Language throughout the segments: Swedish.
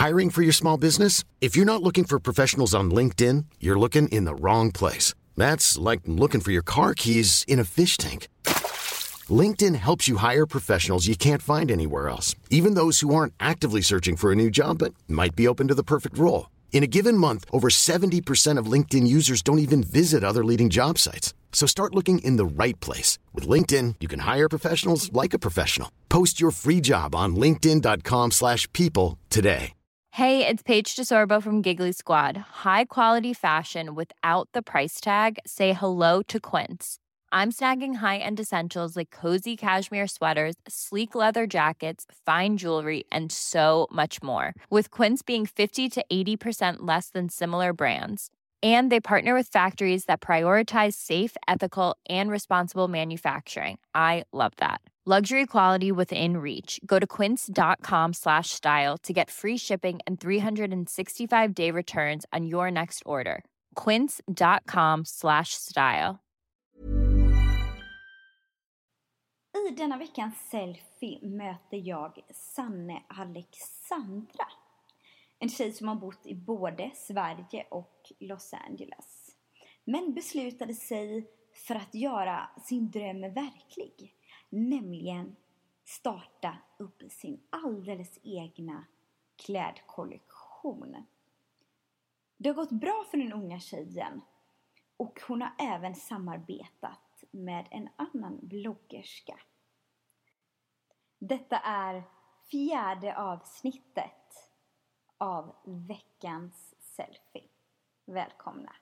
Hiring for your small business? If you're not looking for professionals on LinkedIn, you're looking in the wrong place. That's like looking for your car keys in a fish tank. LinkedIn helps you hire professionals you can't find anywhere else, even those who aren't actively searching for a new job but might be open to the perfect role. In a given month, over 70% of LinkedIn users don't even visit other leading job sites. So start looking in the right place. With LinkedIn, you can hire professionals like a professional. Post your free job on linkedin.com/people today. Hey, it's Paige DeSorbo from Giggly Squad. High quality fashion without the price tag. Say hello to Quince. I'm snagging high-end essentials like cozy cashmere sweaters, sleek leather jackets, fine jewelry, and so much more. With Quince being 50 to 80% less than similar brands. And they partner with factories that prioritize safe, ethical, and responsible manufacturing. I love that. Luxury quality within reach. Go to quince.com/style to get free shipping and 365-day returns on your next order. Quince.com/style. I denna veckans selfie möter jag Sanne Alexandra. En tjej som har bott i både Sverige och Los Angeles. Men beslutade sig för att göra sin dröm verklig. Nämligen starta upp sin alldeles egna klädkollektion. Det har gått bra för den unga tjejen. Och hon har även samarbetat med en annan bloggerska. Detta är 4:e avsnittet av veckans selfie. Välkomna!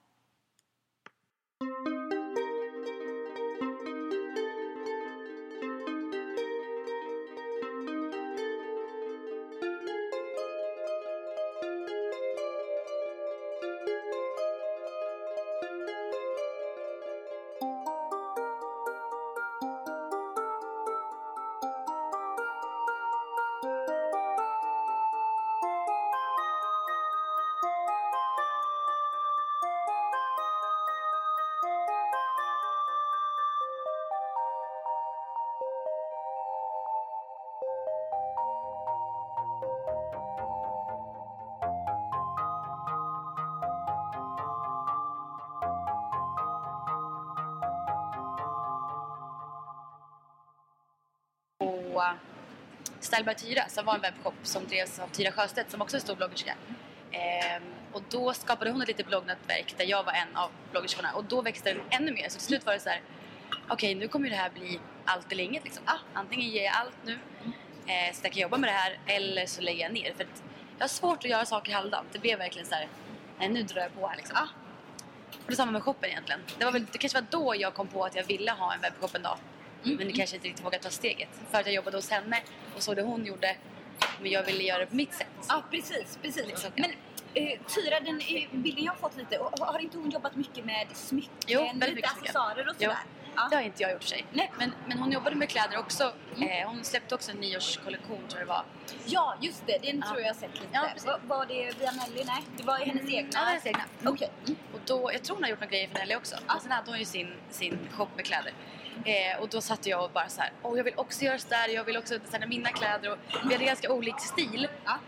Style by Tyra, som var en webbshop som drevs av Tyra Sjöstedt som också är stor bloggerska. Och då skapade hon ett litet bloggnätverk där jag var en av bloggerskorna. Och då växte den ännu mer. Så till slut var det så här: okej, nu kommer ju det här bli allt eller inget liksom. Antingen ger jag allt nu så jag kan jobba med det här, eller så lägger jag ner. För att jag har svårt att göra saker halvdant. Det blev verkligen så här: nej, nu drar jag på här liksom. Och det samma med shoppen egentligen. Det kanske var då jag kom på att jag ville ha en webbshop en dag. Men det kanske inte riktigt vågade ta steget. För att jag jobbade hos henne och såg det hon gjorde. Men jag ville göra det på mitt sätt. Ja, precis. Liksom, ja. Men Tyra, den bilden jag har fått lite. Och har inte hon jobbat mycket med smycken? Jo, väldigt mycket accessoarer och sådär? Ja. Det har inte jag gjort för sig. Nej. Men hon jobbade med kläder också. Hon släppte också en nyårskollektion, tror jag det var. Ja, just det. Den tror jag har sett lite. Ja, var det via Nelly? Nej, det var hennes egna. Ja, hennes egna. Okej. Och då, jag tror hon har gjort några grejer för Nelly också. Och sen hade hon ju sin shop med kläder. Och då satt jag och bara så här: jag vill också göra så där, jag vill också designa mina kläder. Och vi hade ganska olik stil.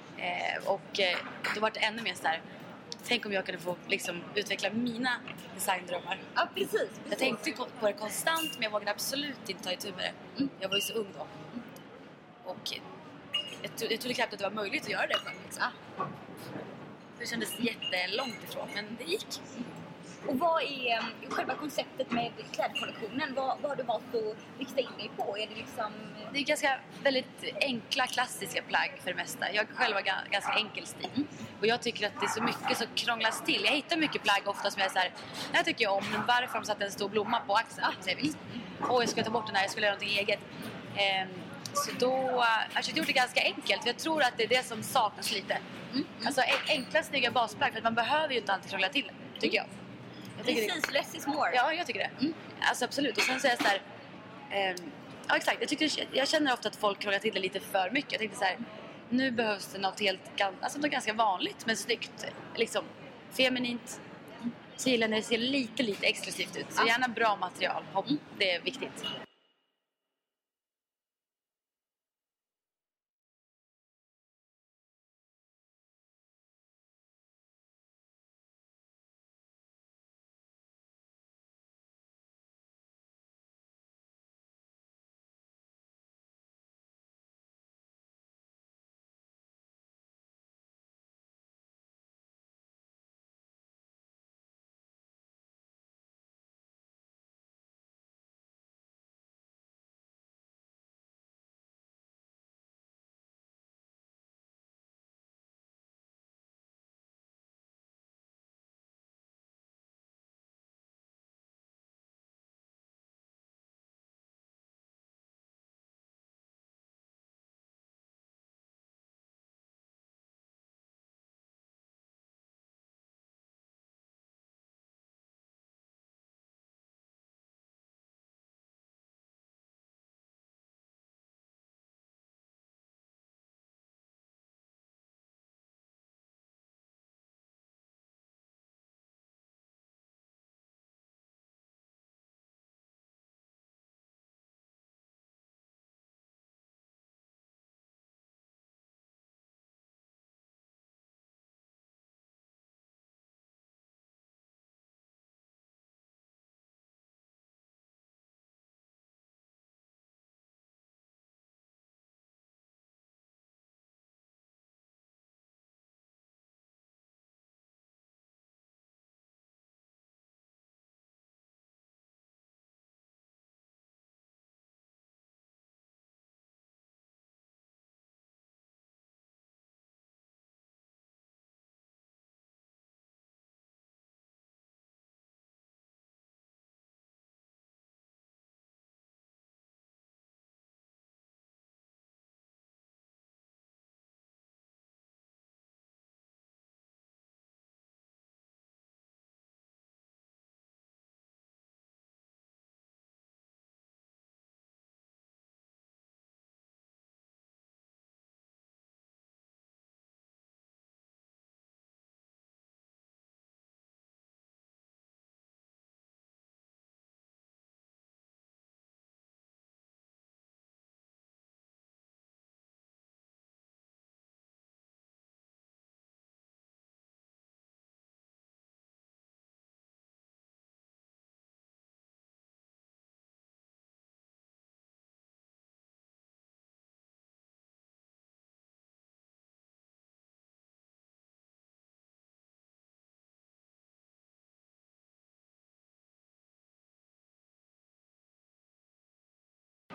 Då var det ännu mer så här: tänk om jag kunde få liksom utveckla mina designdrömmar. Ja, precis. Jag tänkte på det konstant, men jag vågade absolut inte ta itu med det. Jag var ju så ung då. Och jag trodde knappt att det var möjligt att göra det själv liksom. Det kändes jättelångt ifrån, men det gick. Och vad är själva konceptet med klädkollektionen? Vad har du valt att rikta in dig på? Är det liksom... Det är ganska väldigt enkla, klassiska plagg för det mesta. Jag själv har ganska enkel stil. Och jag tycker att det är så mycket som krånglas till. Jag hittar mycket plagg ofta som jag är så här: det här tycker jag om, men varför de satte en stor blomma på axeln? Jag skulle ta bort den här, jag skulle göra någonting eget. Så då har jag gjort det ganska enkelt. Jag tror att det är det som saknas lite. Alltså enkla, snygga basplagg, för att man behöver ju inte alltid krångla till det, tycker jag. Precis, less is more. Ja, jag tycker det. Alltså absolut. Och sen så är jag så här, ja, exakt. Jag känner ofta att folk krånglar till det lite för mycket. Jag tänkte så här: nu behövs det något något ganska vanligt men snyggt, liksom feminint. Så gillar när det ser lite exklusivt ut. Så gärna bra material. Det är viktigt.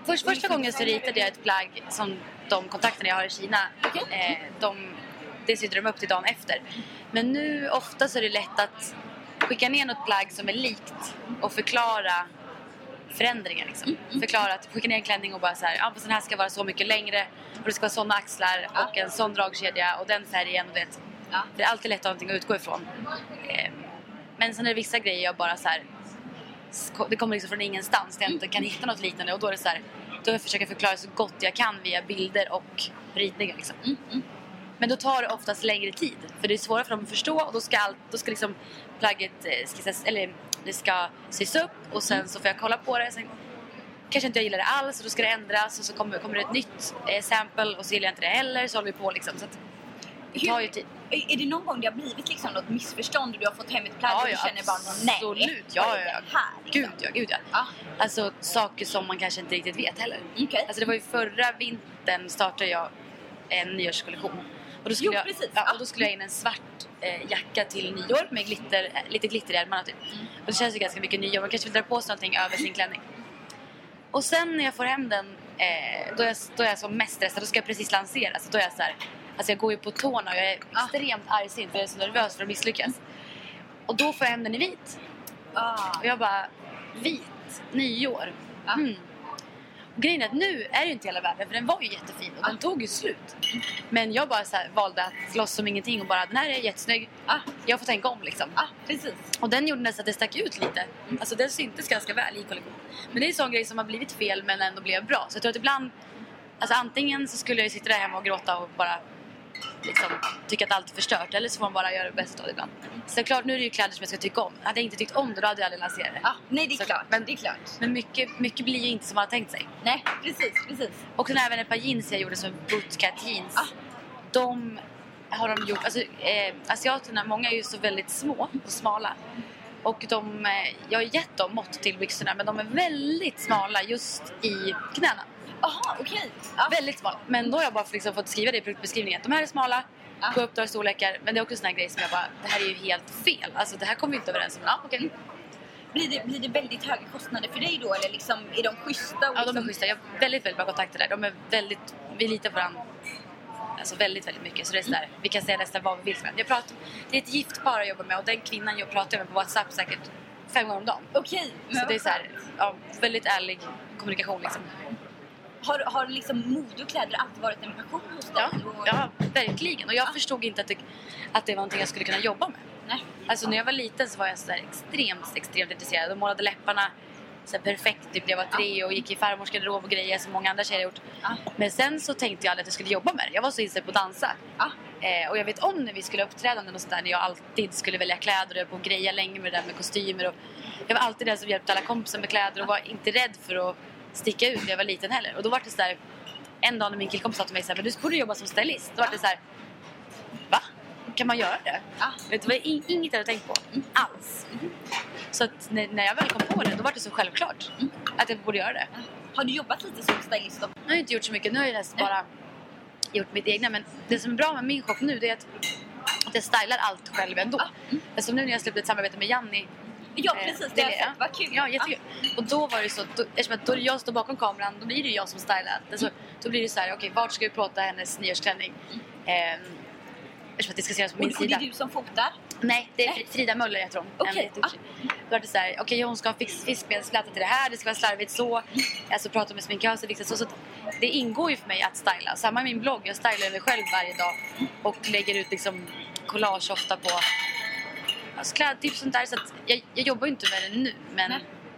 Första gången så ritade jag ett plagg som de kontakterna jag har i Kina, det sitter de upp till dagen efter. Men nu ofta så är det lätt att skicka ner något plagg som är likt och förklara förändringar liksom. Förklara att skicka ner en klänning och bara så här, den här ska vara så mycket längre och det ska vara såna axlar och en sån dragkedja och den färgen och det. Det är alltid lätt att ha någonting att utgå ifrån. Men sen är det vissa grejer jag bara så här, det kommer liksom från ingenstans där jag inte kan hitta något liknande och då är det så här, då jag försöker förklara så gott jag kan via bilder och ritningar liksom. Men då tar det oftast längre tid för det är svårare för dem att förstå och då ska liksom plagget skissas, eller det ska sys upp och sen så får jag kolla på det, sen kanske inte jag gillar det alls och då ska det ändras och så kommer det ett nytt sample och så gillar jag inte det heller, så håller vi på liksom, så att det tar ju tid. Är det någon gång det har blivit liksom något missförstånd och du har fått hem ett plagg och du känner bara absolut, gud ja. Alltså saker som man kanske inte riktigt vet heller. Alltså det var ju förra vintern startade jag en nyårskollektion och då skulle då skulle jag in en svart jacka till nyår med lite glitter i ärmarna typ. Och det känns ju ganska mycket nyår, man kanske vill dra på sig någonting över sin klänning. Och sen när jag får hem den då är jag som mest stressad, då ska jag precis lansera så då är jag så här. Alltså jag går ju på tårna och jag är extremt argsint för jag är så nervös för att misslyckas. Och då får jag hem den i vit. Och jag bara, vit, nyår. Och grejen är att nu är det ju inte hela världen, för den var ju jättefin och den tog ju slut. Men jag bara så här, valde att slåss som ingenting och bara, den här är jättesnygg. Jag får tänka om liksom. Precis. Och den gjorde nästan att det stack ut lite. Alltså den syntes ganska väl i kollektionen. Men det är en sån grej som har blivit fel men ändå blev bra. Så jag tror att ibland, alltså antingen så skulle jag sitta där hemma och gråta och bara liksom tycka att allt är förstört, eller så får man bara göra det bästa av det ibland. Så klart, nu är det ju kläder som jag ska tycka om. Hade jag inte tyckt om det, då hade jag aldrig lanserat det. Nej, det är klart. Men mycket blir ju inte som man har tänkt sig. Nej, precis. Och sen även ett par jeans jag gjorde som bootcut jeans. De har de gjort, alltså asiaterna, många är ju så väldigt små och smala. Och jag har gett dem mått till byxorna, men de är väldigt smala just i knäna. Aha, okej. Väldigt smala. Men då har jag bara liksom fått skriva det i produktbeskrivningen. De här är smala, gå upp några storlekar. Men det är också sån här grej som jag bara, det här är ju helt fel. Alltså det här kommer vi inte överens om. Okay. Blir det väldigt höga kostnader för dig då? Eller liksom, är de schyssta? Och ja, de är schyssta. Jag har väldigt, väldigt bra kontakter där. De är väldigt, vi litar på varandra. Alltså väldigt, väldigt mycket. Så det är så där, vi kan säga nästan vad vi vill med. Det är ett gift par jag jobbar med. Och den kvinnan jag pratar med på WhatsApp säkert 5 gånger om dagen. Okej. Så det är så här, väldigt ärlig kommunikation liksom. Har liksom mode och kläder alltid varit en passion hos dig? Ja, verkligen. Och jag förstod inte att det var någonting jag skulle kunna jobba med. Nej. Alltså när jag var liten så var jag så där extremt intresserad. Och målade läpparna så här perfekt typ när jag var 3 och gick i farmors garderob och grejer som många andra tjejer gjort. Men sen så tänkte jag aldrig att jag skulle jobba med det. Jag var så inställd på att dansa. Och jag vet om när vi skulle uppträda och sånt där, när jag alltid skulle välja kläder och jag på att greja länge med det där med kostymer. Och jag var alltid den som hjälpte alla kompisar med kläder och var inte rädd för att sticka ut när jag var liten heller. Och då var det så där, en dag när min killkompis sa till mig så här, men du borde jobba som stylist. Då var det så här, va? Kan man göra det? Det var inget jag hade tänkt på alls. Så att när jag väl kom på det, då var det så självklart att jag borde göra det. Har du jobbat lite som stylist då? Jag har inte gjort så mycket, nu har jag nästan bara gjort mitt egna. Men det som är bra med min shop nu, det är att jag stylar allt själv ändå. Alltså nu när jag släppte ett samarbete med Janni. Ja, precis. Det har jag sett. Vad kul. Ja, jättekul. Och då var det så, eftersom att då jag står bakom kameran, då blir det jag som stylar. Alltså, då blir det så här, okej, vart ska vi plåta hennes nyårsklänning? Eftersom att det ska ses på min sida. Och det är du som fotar? Nej, det är Frida Möller heter hon. Okej. Då var det så här, okej, hon ska ha fiskbenspläta till det här, det ska vara slarvigt så. Alltså prata med sminköser, liksom så. Det ingår ju för mig att styla. Samma i min blogg, jag stylar mig själv varje dag. Och lägger ut liksom collage ofta på alltså, klädtips och sånt där. Så att jag jobbar ju inte med det nu, men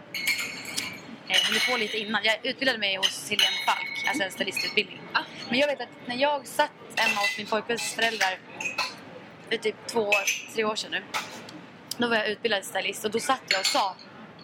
jag höll på lite innan. Jag utbildade mig hos Helene Falk, alltså en stylistutbildning. Men jag vet att när jag satt hemma hos min pojkens föräldrar för typ 2-3 år sedan nu, då var jag utbildad stylist och då satt jag och sa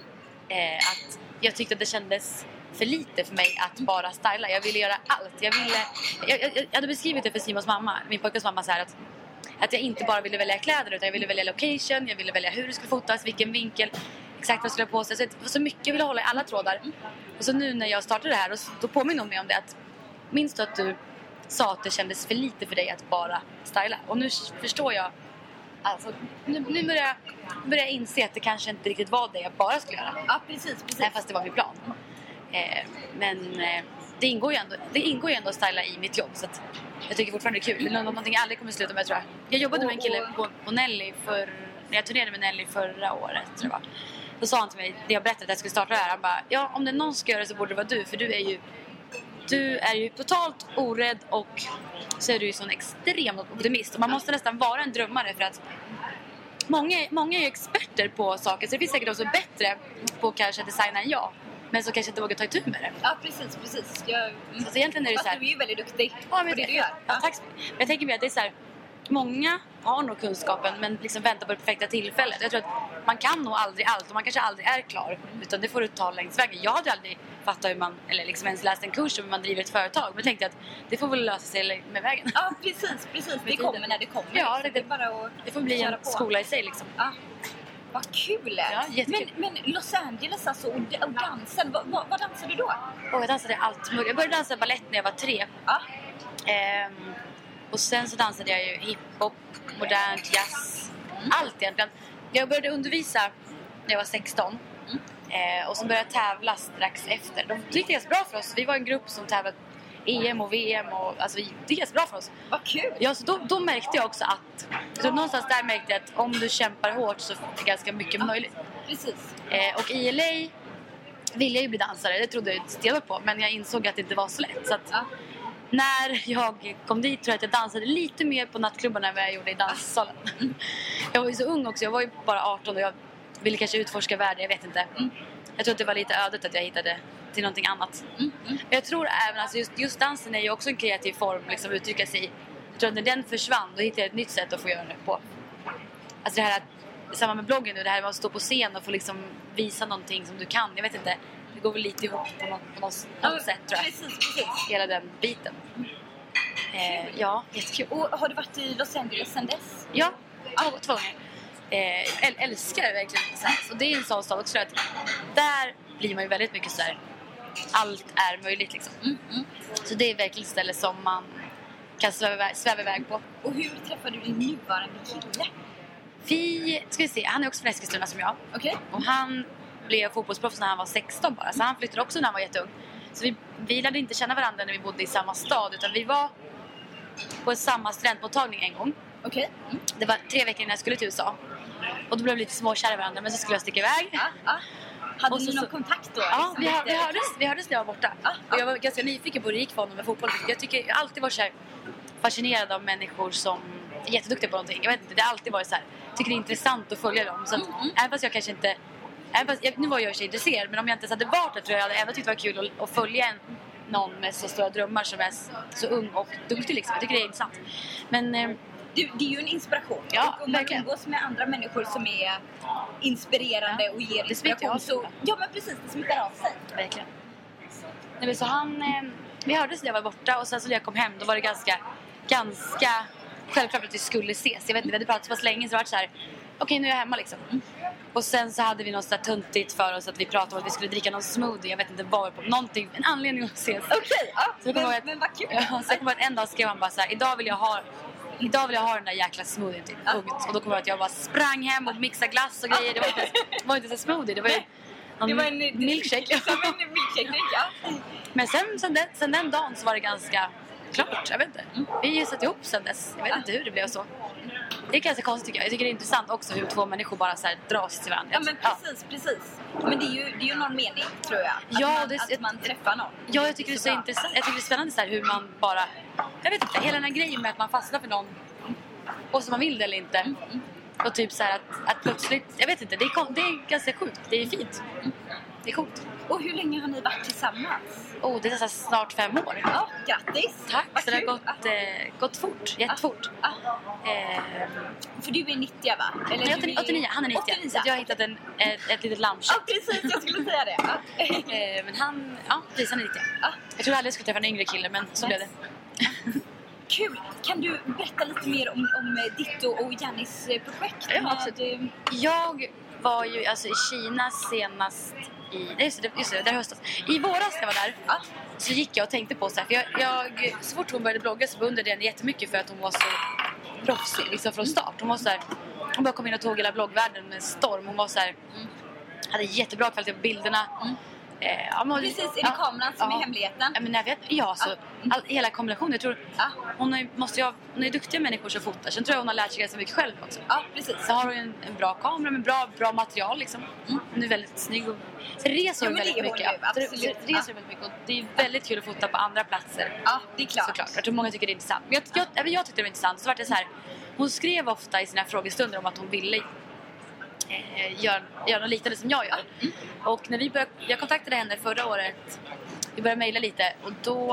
att jag tyckte att det kändes för lite för mig att bara styla. Jag ville göra allt. Jag hade beskrivit det för Simons mamma, min pojkens mamma, så här att jag inte bara ville välja kläder utan jag ville välja location, jag ville välja hur det skulle fotas, vilken vinkel, exakt vad jag skulle ha på sig. Så det var så mycket jag ville hålla i alla trådar. Och så nu när jag startade det här, då påminner hon mig om det, att minns du att du sa att det kändes för lite för dig att bara styla? Och nu förstår jag, alltså, nu börjar jag inse att det kanske inte riktigt var det jag bara skulle göra. Ja, precis. Nej, fast det var min plan. Men det ingår ju ändå att styla i mitt jobb. Så att jag tycker fortfarande det är kul. Det är någonting jag aldrig kommer sluta med, tror jag. Jag jobbade med en kille på Nelly när jag turnerade med Nelly förra året, tror jag. Då sa han till mig, det jag berättade att jag skulle starta det här. Han bara, ja, om det är någon ska göra det så borde det vara du. För du är ju totalt orädd och så är du ju sån extrem optimist. Och man måste nästan vara en drömmare för att många är ju experter på saker. Så det finns säkert de som är bättre på kanske designa än jag. Men så kanske inte vågar ta itu med det. Ja, precis. Så egentligen är det så här, du är ju väldigt duktig på det du gör. Ja, tack. Men jag tänker mig att det är så här, många har nog kunskapen men liksom väntar på det perfekta tillfället. Jag tror att man kan nog aldrig allt och man kanske aldrig är klar. Utan det får du ta längs vägen. Jag hade aldrig fattat hur man, eller liksom ens läst en kurs om hur man driver ett företag. Men tänkte att det får väl lösa sig med vägen. Ja, precis. Det kommer när det kommer. Ja, det är bara att det får bli en på. skola i sig liksom. Ja. Vad kul! Ja, jättekul. Men Los Angeles alltså, och dansen, vad dansade du då? Jag dansade allt möjligt. Jag började dansa balett när jag var 3. Ja. Och sen så dansade jag ju hiphop, modernt, jazz. Allt egentligen. Jag började undervisa när jag var 16. Och så började jag tävla strax efter. Det gick ganska bra för oss. Vi var en grupp som tävlade EM och VM. Och, alltså, det gick ganska bra för oss. Vad kul! Ja, så då märkte jag också att... Så någonstans där märkte jag att om du kämpar hårt så är det ganska mycket möjligt. Precis. Och i LA ville jag ju bli dansare. Det trodde jag stenhårt på. Men jag insåg att det inte var så lätt. Så att när jag kom dit tror jag att jag dansade lite mer på nattklubbarna än vad jag gjorde i danssalen. Jag var ju så ung också. Jag var ju bara 18 och jag ville kanske utforska världen. Jag vet inte. Jag tror att det var lite ödet att jag hittade till någonting annat. Jag tror även alltså just dansen är ju också en kreativ form liksom, att uttrycka sig i. Jag tror att när den försvann då hittade jag ett nytt sätt att få göra det på. Alltså det här att, samma med bloggen nu, det här med att stå på scen och få liksom visa någonting som du kan. Jag vet inte, det går väl lite ihop på något sätt tror jag. Precis. Hela den biten. Ja, jättekul. Och har du varit i Los Angeles sedan dess? Ja, 2 gånger. Älskar verkligen så. Och det är en sån stad också att där blir man ju väldigt mycket så här. Allt är möjligt liksom. Så det är verkligen ett ställe som man kan sväva iväg på. Och hur träffade du din nuvarande kille? Ska vi se, han är också från Eskilstuna som jag. Okay. Och han blev fotbollsproffs när han var 16 bara. Så han flyttade också när han var jätteung. Så vi lärde inte känna varandra när vi bodde i samma stad. Utan vi var på samma studentmottagning en gång. Okay. Det var 3 veckor innan jag skulle till USA. Och då blev vi lite småkära varandra. Men så skulle jag sticka iväg. Hade ni någon kontakt då? Ja, vi hördes när jag var borta. Och jag var ganska nyfiken på hur det gick för honom med fotboll. Jag har alltid varit så här fascinerad av människor som är jätteduktiga på någonting. Jag vet inte, det har alltid varit så här. Tycker det är intressant att följa dem. Så att, även fast jag kanske inte... nu var jag så intresserad. Men om jag inte ens hade varit det tror jag hade ändå tyckt det var kul att följa någon med så stora drömmar som är så ung och duktig liksom. Jag tycker det är intressant. Men... det är ju en inspiration. Ja, och om man umgås med andra människor som är inspirerande och ger inspiration så... Ja, men precis. Det smittar av sig. Verkligen. Nej, så vi hördes när jag var borta och sen så när jag kom hem då var det ganska självklart att vi skulle ses. Jag vet inte, vi hade pratat så pass länge så det var så här. Okej, nu är jag hemma liksom. Och sen så hade vi något sådär tuntigt för oss att vi pratade om att vi skulle dricka någon smoothie. Jag vet inte vad på någonting, en anledning att ses. Okej, men vad kul. Ja, så kommer att en dag skrev han bara så här, idag vill jag ha den där jäkla smoothien typ. Och då kommer jag att jag bara sprang hem och mixade glass och grejer. Det var inte så smoothie, det var ju en milkshake. Som en milkshake, ja. Men sen den dagen så var det ganska klart, jag vet inte. Vi har ju satt ihop sen dess. Jag vet inte hur det blev så. Det är ganska konstigt tycker jag. Jag tycker det är intressant också hur 2 människor bara så här dras till varandra. Ja, men precis. Men det är ju någon mening, tror jag. Att man träffar någon. Ja, jag tycker det är så intressant. Jag tycker det är spännande så här, hur man bara... Jag vet inte, hela den här grejen med att man fastnar för någon och så man vill det eller inte. Och typ så här att plötsligt... Jag vet inte, det är ganska sjukt. Det är fint. Det är coolt. Och hur länge har ni varit tillsammans? Det är så snart 5 år. Ja, grattis! Tack, så det har gått fort, jättefort. För du är 90 va? Eller nej, 89, han är 90. 89. Så jag har hittat ett litet lammkött. Ja, precis, jag skulle säga det. Men han är 90. Jag tror aldrig jag skulle träffa en yngre kille, men så blev det. Kul! Kan du berätta lite mer om ditt och Jannis projekt? Ja, absolut. Jag var ju alltså i Kina senast just det, där höstas. I våras när jag var där så gick jag och tänkte på så här, för jag så fort hon började blogga så beundrade jag henne jättemycket för att hon var så proffsig liksom från start. Hon var så här, hon bara kom in och tog hela bloggvärlden med storm. Hon var så här, hade jättebra kvalitet på bilderna. Precis, är det kameran som är hemligheten? Ja, men jag vet, hela kombinationen. Jag tror hon är duktiga människor som fotar. Sen tror jag hon har lärt sig ganska mycket själv också. Ja, precis. Så har hon en bra kamera med bra material liksom. Hon är väldigt snygg och så reser hon väldigt mycket. Och det är väldigt kul att fota på andra platser. Ja, det är klart. Såklart. Jag tror många tycker det är intressant. Men jag tyckte det var intressant. Så var det så här, hon skrev ofta i sina frågestunder om att hon ville göra något liknande som jag gör. Och när jag kontaktade henne förra året. Vi började mejla lite. Och då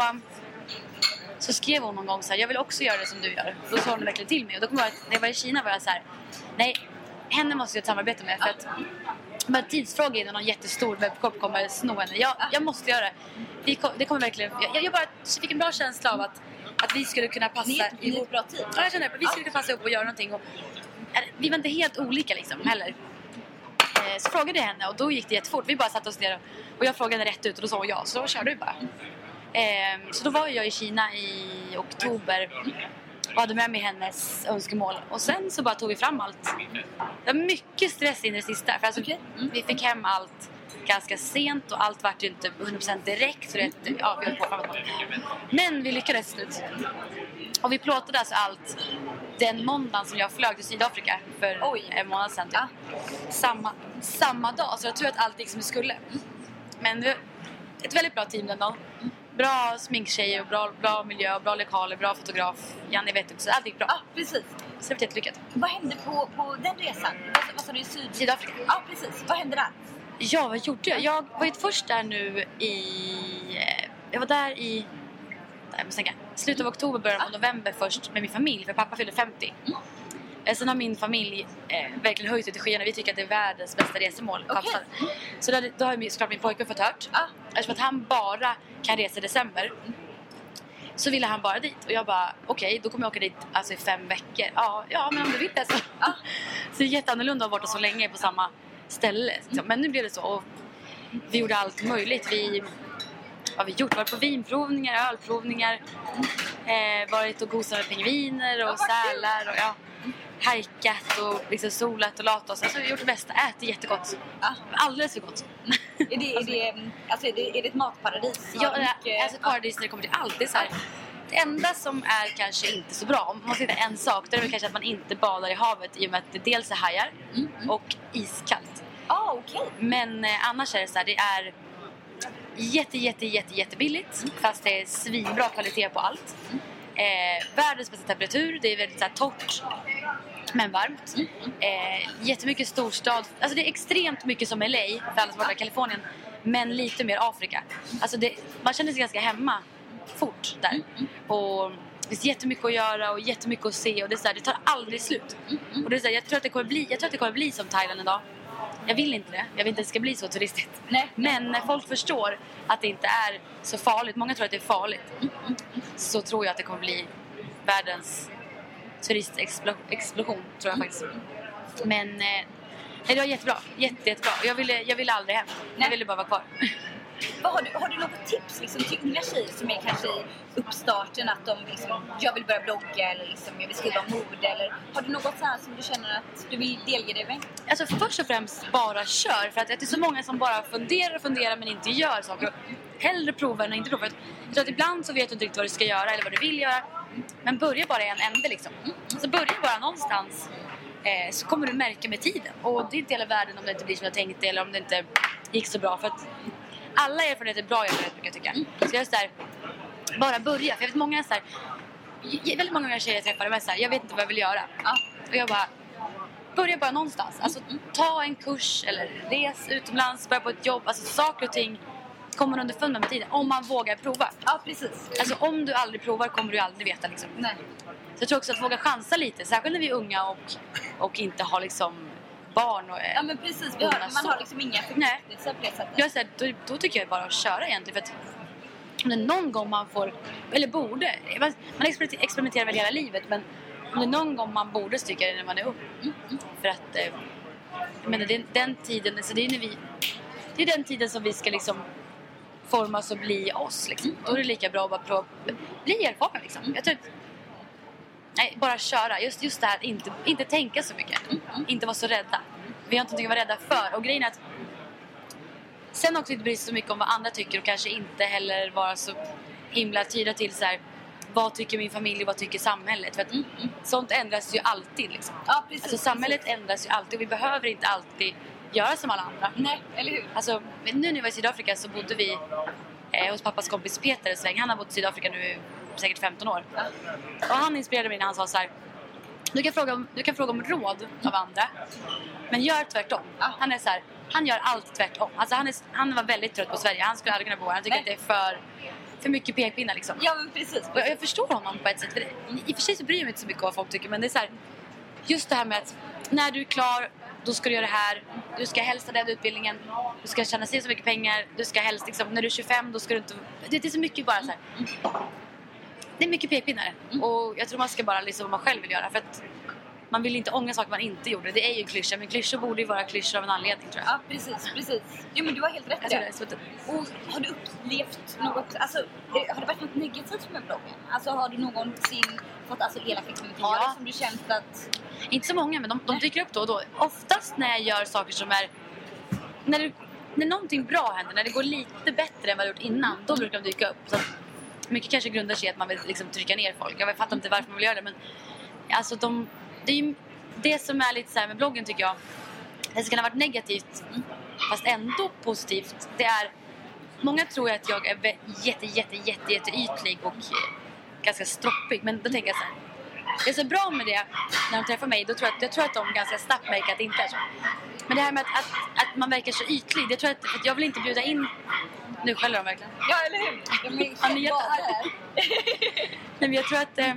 så skrev hon någon gång så här: jag vill också göra det som du gör. Då sa hon verkligen till mig. Och då kommer jag att när jag var i Kina var jag så här: nej, henne måste jag ett samarbete med. För att bara tidsfråga innan någon jättestor webbshop kommer sno henne. Jag måste göra det. Det kommer verkligen. Jag bara fick en bra känsla av att vi skulle kunna passa i ett bra tid. Ja, jag kände att vi skulle kunna passa upp och göra någonting. Och vi var inte helt olika liksom heller. Så frågade jag henne och då gick det jättefort. Vi bara satt oss ner och jag frågade rätt ut och då sa hon ja. Så då körde vi bara. Så då var jag i Kina i oktober och hade med mig hennes önskemål. Och sen så bara tog vi fram allt. Det var mycket stress in i det sista. För alltså, vi fick hem allt ganska sent och allt var ju inte 100% direkt. Så vi höll på framåt. Men vi lyckades slut. Och vi plåtade alltså allt den måndagen som jag flög till Sydafrika för en månad sedan. Typ. Samma dag. Så jag tror att allt gick som det skulle. Men det var ett väldigt bra team den dagen. Bra sminktjejer och bra miljö, bra lokaler, bra fotograf. Janne vet också, allt gick bra. Ja, precis. Så det var jättelyckat. Vad hände på den resan? Vad sa du i Sydafrika? Ja, precis. Vad hände där? Ja, vad gjorde jag? Jag var ju först där nu jag var där i slutet av oktober, början av november först med min familj. För pappa fyllde 50. Sen har min familj verkligen höjt ut i skyarna. Vi tycker att det är världens bästa resemål. Okay. Så då har såklart min pojke fått hört. Eftersom att han bara kan resa i december. Så ville han bara dit. Och jag bara, okej, då kommer jag åka dit alltså i 5 veckor. Ja, men om du vill det så. Så det är jätteannorlunda att vara borta så länge på samma ställe. Men nu blev det så. Och vi gjorde allt möjligt. Vad vi gjort? Varit på vinprovningar, ölprovningar. Varit och gosat med pingviner och sälar och hajkat och liksom solat och lat oss. Alltså vi har gjort det bästa. Ätit jättegott. Alldeles för gott. Är det ett matparadis? Ja, alltså paradis när det kommer till allt. Det är så här, det enda som är kanske inte så bra, om man säger en sak, då är det kanske att man inte badar i havet i och med att det dels är hajar och iskallt. Okay. Men annars är det så här, det är jättebilligt, fast det är svinbra kvalitet på allt. Världens bästa temperatur, det är väldigt så här, torrt men varmt. Jättemycket storstad, alltså det är extremt mycket som LA för alla som varit i Kalifornien, men lite mer Afrika. Alltså man känner sig ganska hemma fort där. Och det finns jättemycket att göra och jättemycket att se och det är så här, det tar aldrig slut. Och det är så här, jag tror att det kommer bli som Thailand idag. Jag vill inte det. Jag vill inte att det ska bli så turistigt. Nej. Men när folk förstår att det inte är så farligt, många tror att det är farligt, så tror jag att det kommer bli världens turistexplosion, tror jag faktiskt. Men det var jättebra. Jättebra. Jag ville aldrig hem. Jag ville bara vara kvar. Har du något tips liksom, till unga tjejer som är kanske i uppstarten, att de liksom, jag vill börja blogga eller liksom, jag vill skriva mode, eller har du något så här som du känner att du vill delge dig med? Alltså först och främst bara kör, för att det är så många som bara funderar men inte gör saker. Hellre prova än inte prova. Jag tror att ibland så vet du inte riktigt vad du ska göra eller vad du vill göra, men börja bara i en ände liksom. Så börja bara någonstans, så kommer du märka med tiden. Och det är inte hela världen om det inte blir som jag tänkte eller om det inte gick så bra, för att alla erfarenheter är bra erfarenheter, brukar jag tycka. Så jag är så här, bara börja. För jag vet många så här, väldigt många tjejer jag träffar är så här, jag vet inte vad jag vill göra. Och jag bara, börja bara någonstans. Alltså ta en kurs eller res utomlands, börja på ett jobb. Alltså saker och ting kommer underfund med tiden, om man vågar prova. Ja, precis. Alltså om du aldrig provar kommer du aldrig veta liksom. Nej. Så jag tror också att våga chansa lite, särskilt när vi är unga och inte har liksom barn och ja, men precis, man har liksom inga förpliktelser på det sättet. Jag säger, då tycker jag bara att köra egentligen, för att om det någon gång man får, eller borde, man experimenterar väl hela livet, men om det någon gång man borde, så tycker jag det när man är ung. För att men det är den tiden, så det är den tiden som vi ska liksom formas och bli oss liksom. Då är det lika bra att bara bli erfaren liksom. Jag tror nej, bara köra. Just det här, inte tänka så mycket. Inte vara så rädda. Vi har inte någonting att vara rädda för. Och grejen är att Sen också inte bry sig så mycket om vad andra tycker och kanske inte heller vara så himla tyda till så här, vad tycker min familj och vad tycker samhället. För att sånt ändras ju alltid liksom. Ja, precis, alltså samhället ändras ju alltid och vi behöver inte alltid göra som alla andra. Nej, eller hur? Alltså nu när vi var i Sydafrika så bodde vi hos pappas kompis Peter en sväng. Han har bott i Sydafrika nu säkert 15 år. Och han inspirerade mig när han sa så här: du kan fråga om råd av andra, men gör tvärtom. Han är så här, han gör allt tvärtom. Alltså han var väldigt trött på Sverige. Han skulle aldrig kunna bo här. Han tycker att det är för mycket pekpinnar liksom. Ja, men precis. Och jag förstår honom på ett sätt. För i och för sig så bryr jag mig inte så mycket om vad folk tycker. Men det är så här, just det här med att när du är klar, då ska du göra det här. Du ska helst ha den utbildningen. Du ska tjäna så mycket pengar. Du ska helst liksom, när du är 25 då ska du inte... Det är så mycket bara så här. Det är mycket pekpinnar. Och jag tror man ska bara liksom vad man själv vill göra. För att man vill inte ångra saker man inte gjorde. Det är ju en klyscha. Men klyschor borde ju vara klyschor av en anledning, tror jag. Ja, precis. Jo, men du har helt rätt där. Och har du upplevt något... Alltså, har det varit något negativt med bloggen? Alltså, har du någonsin fått elaka kommentarer som du känt att... Inte så många, men de dyker upp då och då. Oftast när jag gör saker som är... När någonting bra händer, när det går lite bättre än vad jag gjort innan, då brukar de dyka upp. Så mycket kanske grundar sig i att man vill liksom trycka ner folk. Jag fattar inte varför man vill göra det, men alltså det är ju det som är lite så här med bloggen, tycker jag. Det som kan ha varit negativt fast ändå positivt, det är, många tror att jag är jätte ytlig och ganska stroppig, men då tänker jag så här, det är så bra med det när de träffar mig, jag tror att de ganska snabbt märker att det inte är så. Men det här med att man verkar så ytlig, det tror jag att jag vill inte bjuda in. Nu skäller de verkligen. Ja, eller hur? Nej, men jag tror att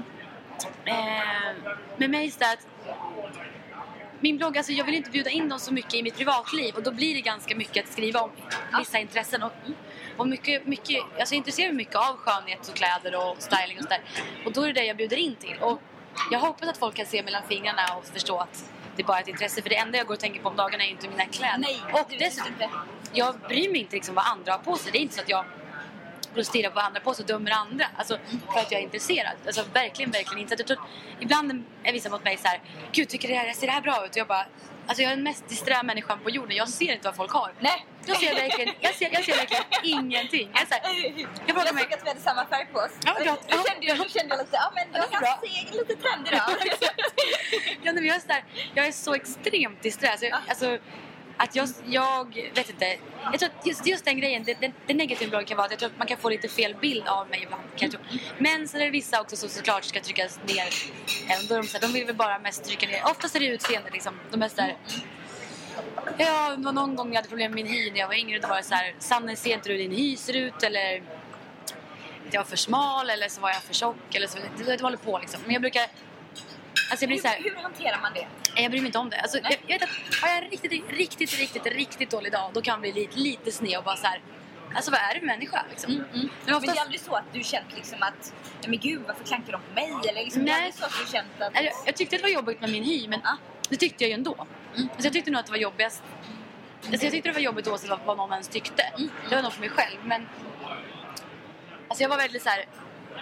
med mig är det att min blogg, alltså jag vill inte bjuda in dem så mycket i mitt privatliv, och då blir det ganska mycket att skriva om vissa intressen och mycket, alltså jag intresserar mig mycket av skönhet och kläder och styling och sådär, och då är det jag bjuder in till, och jag hoppas att folk kan se mellan fingrarna och förstå att det är bara ett intresse, för det enda jag går och tänker på om dagarna är inte mina kläder. Nej, och dessutom, jag bryr mig inte liksom vad andra har på sig. Det är inte så att jag stirrar på andra på sig och dömer andra, alltså, för att jag är intresserad. Alltså verkligen inte. Jag tror, ibland är vissa mot mig så här: gud, tycker ser det här bra ut? Och jag bara, alltså jag är den mest disträ människan på jorden. Jag ser inte vad folk har. Nej. Jag ser verkligen ingenting. Jag såg att vi hade samma färg på oss. Ja, du kände lite, men jag ser lite trendig då. Ja, men jag är så extremt disträ. Alltså, att jag vet inte. Jag tror att just den grejen, det negativa bloggen kan vara att jag tror att man kan få lite fel bild av mig ibland, kan jag tro. Men så är det vissa också som såklart ska tryckas ner. De vill väl bara mest trycka ner. Oftast är det utseende liksom. De mest där. Ja, det var någon gång jag hade problem med min hy när jag var yngre. Då var det så här: Sanne, ser inte hur din hy ser ut? Eller jag var för smal, eller så var jag för tjock, eller så. Det håller på liksom. Men jag brukar... Alltså jag blir så här, hur hanterar man det? Jag bryr mig inte om det. Alltså, jag vet att har jag en riktigt dålig dag, då kan jag bli lite sned och bara så här, alltså vad är det för människa liksom? Men det är aldrig så att du känt liksom att, men gud, varför klankar de på mig? Eller liksom, det är aldrig så att du känt att... Jag tyckte att det var jobbigt med min hy, men det tyckte jag ju ändå. Alltså, jag tyckte nog att det var jobbigast. Alltså, jag tyckte det var jobbigt oavsett vad någon ens tyckte. Det var nog för mig själv, men alltså jag var väldigt så här...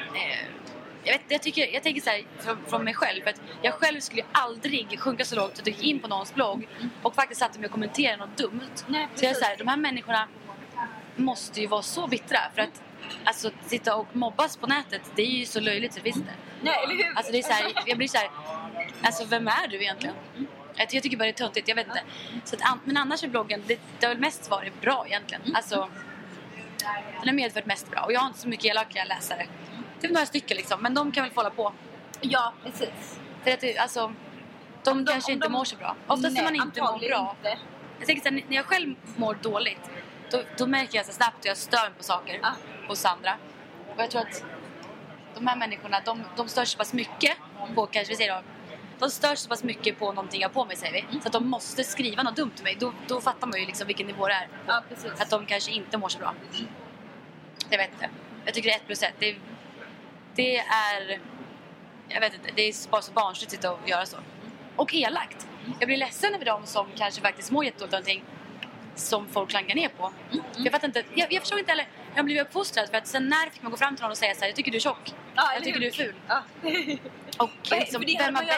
Jag tänker så här från mig själv, för att jag själv skulle aldrig sjunka så lågt att jag gick in på någons blogg och faktiskt satte mig och kommenterade något dumt. Nej, så jag är så här, de här människorna måste ju vara så bittra, för att alltså sitta och mobbas på nätet, det är ju så löjligt så det finns det. Nej, eller hur? Alltså det är så här, jag blir så här, alltså vem är du egentligen? Jag tycker bara det är töntigt, jag vet inte. Så att, men annars är bloggen, det har väl mest varit bra egentligen. Alltså den har medfört mest bra, och jag har inte så mycket elaka läsare. Det är några stycken liksom, men de kan väl få hålla på. Ja, precis. För att alltså, de kanske inte mår så bra. Oftast när man inte mår bra. Inte. Jag tänker så här, när jag själv mår dåligt, då märker jag så snabbt att jag stör på saker hos andra. Och jag tror att de här människorna, de stör så pass mycket på, kanske vi säger då, de stör så pass mycket på någonting jag har på mig, säger vi. Så att de måste skriva något dumt till mig. Då fattar man ju liksom vilken nivå det är. Ja, precis. Att de kanske inte mår så bra. Jag vet inte. Jag tycker det är 1+1. Det är... Jag vet inte. Det är bara så barnsligt att göra så. Och elakt. Jag blir ledsen över dem som kanske faktiskt mår jättedåligt någonting som folk klankar ner på. Jag fattar inte. Jag förstår inte heller. Jag har blivit uppfostrad för att sen när fick man gå fram till någon och säga så här: jag tycker du är tjock. Jag tycker du är ful. Ja. Och liksom, vem har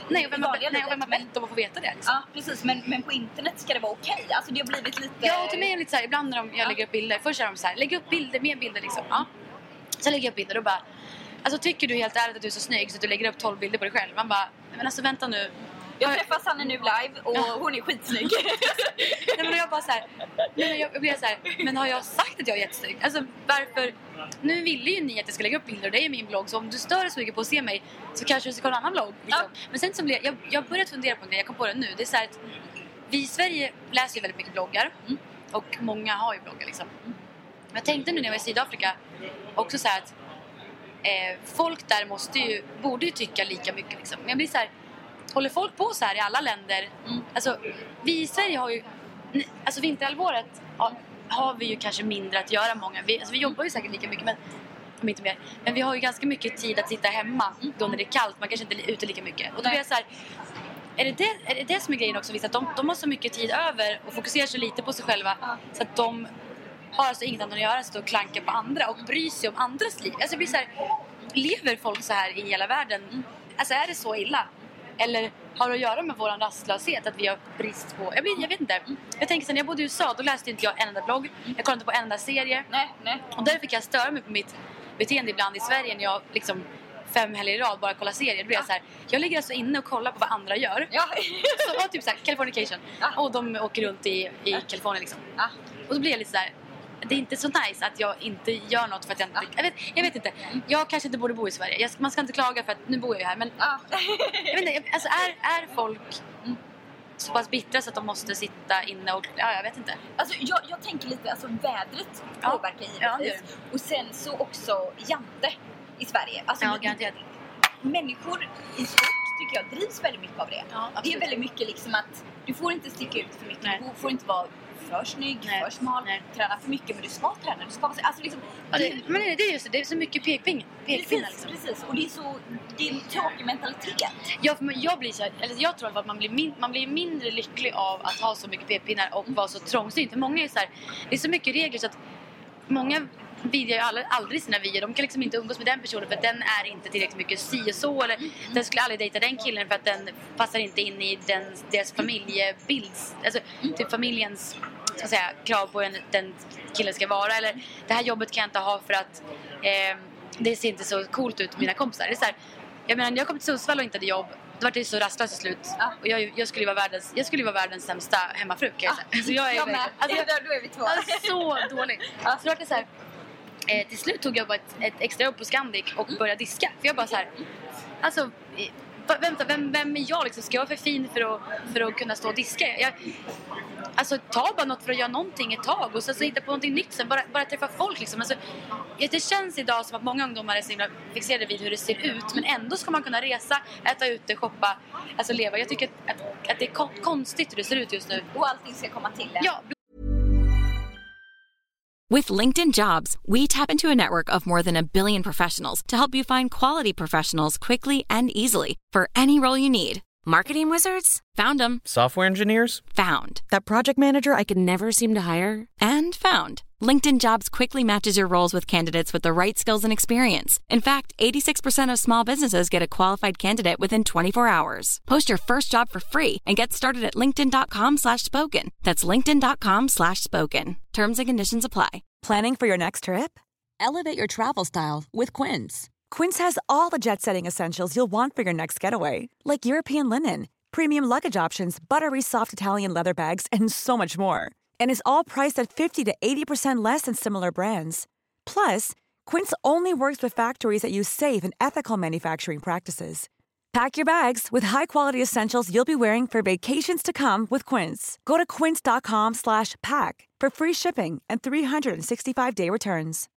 bett om att få veta det? Liksom. Ja, precis. Men på internet ska det vara okej. Alltså det har blivit lite... Ja, och till mig är det lite så här, ibland när jag lägger upp bilder. Först är de så här, lägg upp bilder, mer bilder liksom. Ja. Sen lägger jag upp bilder och bara... Alltså tycker du helt ärligt att du är så snygg så att du lägger upp 12 bilder på dig själv? Man bara, men alltså vänta nu. Jag träffar Sanne nu live och hon är skitsnygg. Nej, men jag bara så här, jag blir så här, men har jag sagt att jag är jättesnygg? Alltså varför? Nu ville ju ni att jag ska lägga upp bilder och det är min blogg. Så om du stör så mycket på att se mig så kanske du ska kolla en annan blogg. Liksom. Ja. Men sen så blev jag började fundera på det, jag kom på det nu. Det är så här att vi i Sverige läser ju väldigt mycket bloggar. Och många har ju bloggar liksom. Jag tänkte nu när jag var i Sydafrika också så här att folk där borde ju tycka lika mycket liksom. Men jag blir så här, håller folk på så här i alla länder? Alltså vi i Sverige har ju, alltså vinterhalvåret har vi ju kanske mindre att göra många. Vi jobbar ju säkert lika mycket men inte mer. Men vi har ju ganska mycket tid att sitta hemma då när det är kallt. Man kanske inte är ute lika mycket. Och då blir jag så här, är det det som är grejen också? Att de har så mycket tid över och fokuserar så lite på sig själva så att de har alltså inget annat att göra så att klanka på andra och bry sig om andras liv. Alltså det blir så här, lever folk så här i hela världen? Alltså är det så illa? Eller har det att göra med våran rastlöshet? Att vi har brist på... Jag vet inte. Jag tänker sen när jag bodde i USA, då läste inte jag en enda blogg. Jag kollade inte på en enda serie. Nej. Och där fick jag störa mig på mitt beteende ibland i Sverige när jag liksom 5 helger i rad bara kollar serier. Då blir jag så här, jag ligger alltså inne och kollar på vad andra gör. Ja. Så typ så här, Californication. Ja. Och de åker runt i Kalifornien liksom. Ja. Och så blir jag lite så här, det är inte så nice att jag inte gör något för att jag inte... Jag vet inte. Jag kanske inte borde bo i Sverige. Man ska inte klaga för att nu bor jag ju här. Men jag vet inte, alltså är folk så pass bittra så att de måste sitta inne och... Ja, jag vet inte. Alltså jag tänker lite, alltså vädret påverkar givetvis. Och sen så också jante i Sverige. Alltså, garanterat. Människor i stort tycker jag drivs väldigt mycket av det. Ja, det är väldigt mycket liksom att du får inte sticka ut för mycket. Nej. Du får inte vara för snygg, för smal, träna för mycket, men du ska träna, du ska alltså liksom, men det är just det, det är så mycket pekpinnar liksom. Precis, och det är en tråkig mentalitet. Ja, för jag blir så här, eller jag tror att man blir mindre lycklig av att ha så mycket pekpinnar och vara så trångsynt. För många är så här, det är så mycket regler så att många vidgar ju aldrig sina videor. De kan liksom inte umgås med den personen för att den är inte tillräckligt mycket si och så. Eller den skulle aldrig dejta den killen för att den passar inte in i deras familjebild. Alltså typ familjens krav på den killen ska vara. Eller det här jobbet kan jag inte ha för att det ser inte så coolt ut med mina kompisar. Det är så här, jag menar, när jag kom till Sundsvall och inte hade jobb, då var det så rastlöst till slut. Och jag skulle ju vara världens sämsta hemmafru, kan jag säga. Så jag är då är vi två. Så dålig. Så det var så här, till slut tog jag bara ett extra jobb på Scandic och började diska. För jag bara så här, alltså vem är jag liksom? Ska jag vara för fin för att kunna stå och diska? Alltså ta bara något för att göra någonting ett tag och så hitta på någonting nytt sen. Bara träffa folk liksom. Alltså, det känns idag som att många ungdomar är så himla fixerade vid hur det ser ut. Men ändå ska man kunna resa, äta ute, shoppa, alltså leva. Jag tycker att det är konstigt hur det ser ut just nu. Och allting ska komma till det. Ja. With LinkedIn Jobs, we tap into a network of more than 1 billion professionals to help you find quality professionals quickly and easily for any role you need. Marketing wizards? Found them. Software engineers? Found. That project manager I could never seem to hire? And found. LinkedIn Jobs quickly matches your roles with candidates with the right skills and experience. In fact, 86% of small businesses get a qualified candidate within 24 hours. Post your first job for free and get started at linkedin.com/spoken. That's linkedin.com/spoken. Terms and conditions apply. Planning for your next trip? Elevate your travel style with Quince. Quince has all the jet-setting essentials you'll want for your next getaway, like European linen, premium luggage options, buttery soft Italian leather bags, and so much more. And is all priced at 50 to 80% less than similar brands. Plus, Quince only works with factories that use safe and ethical manufacturing practices. Pack your bags with high-quality essentials you'll be wearing for vacations to come with Quince. Go to quince.com/pack for free shipping and 365-day returns.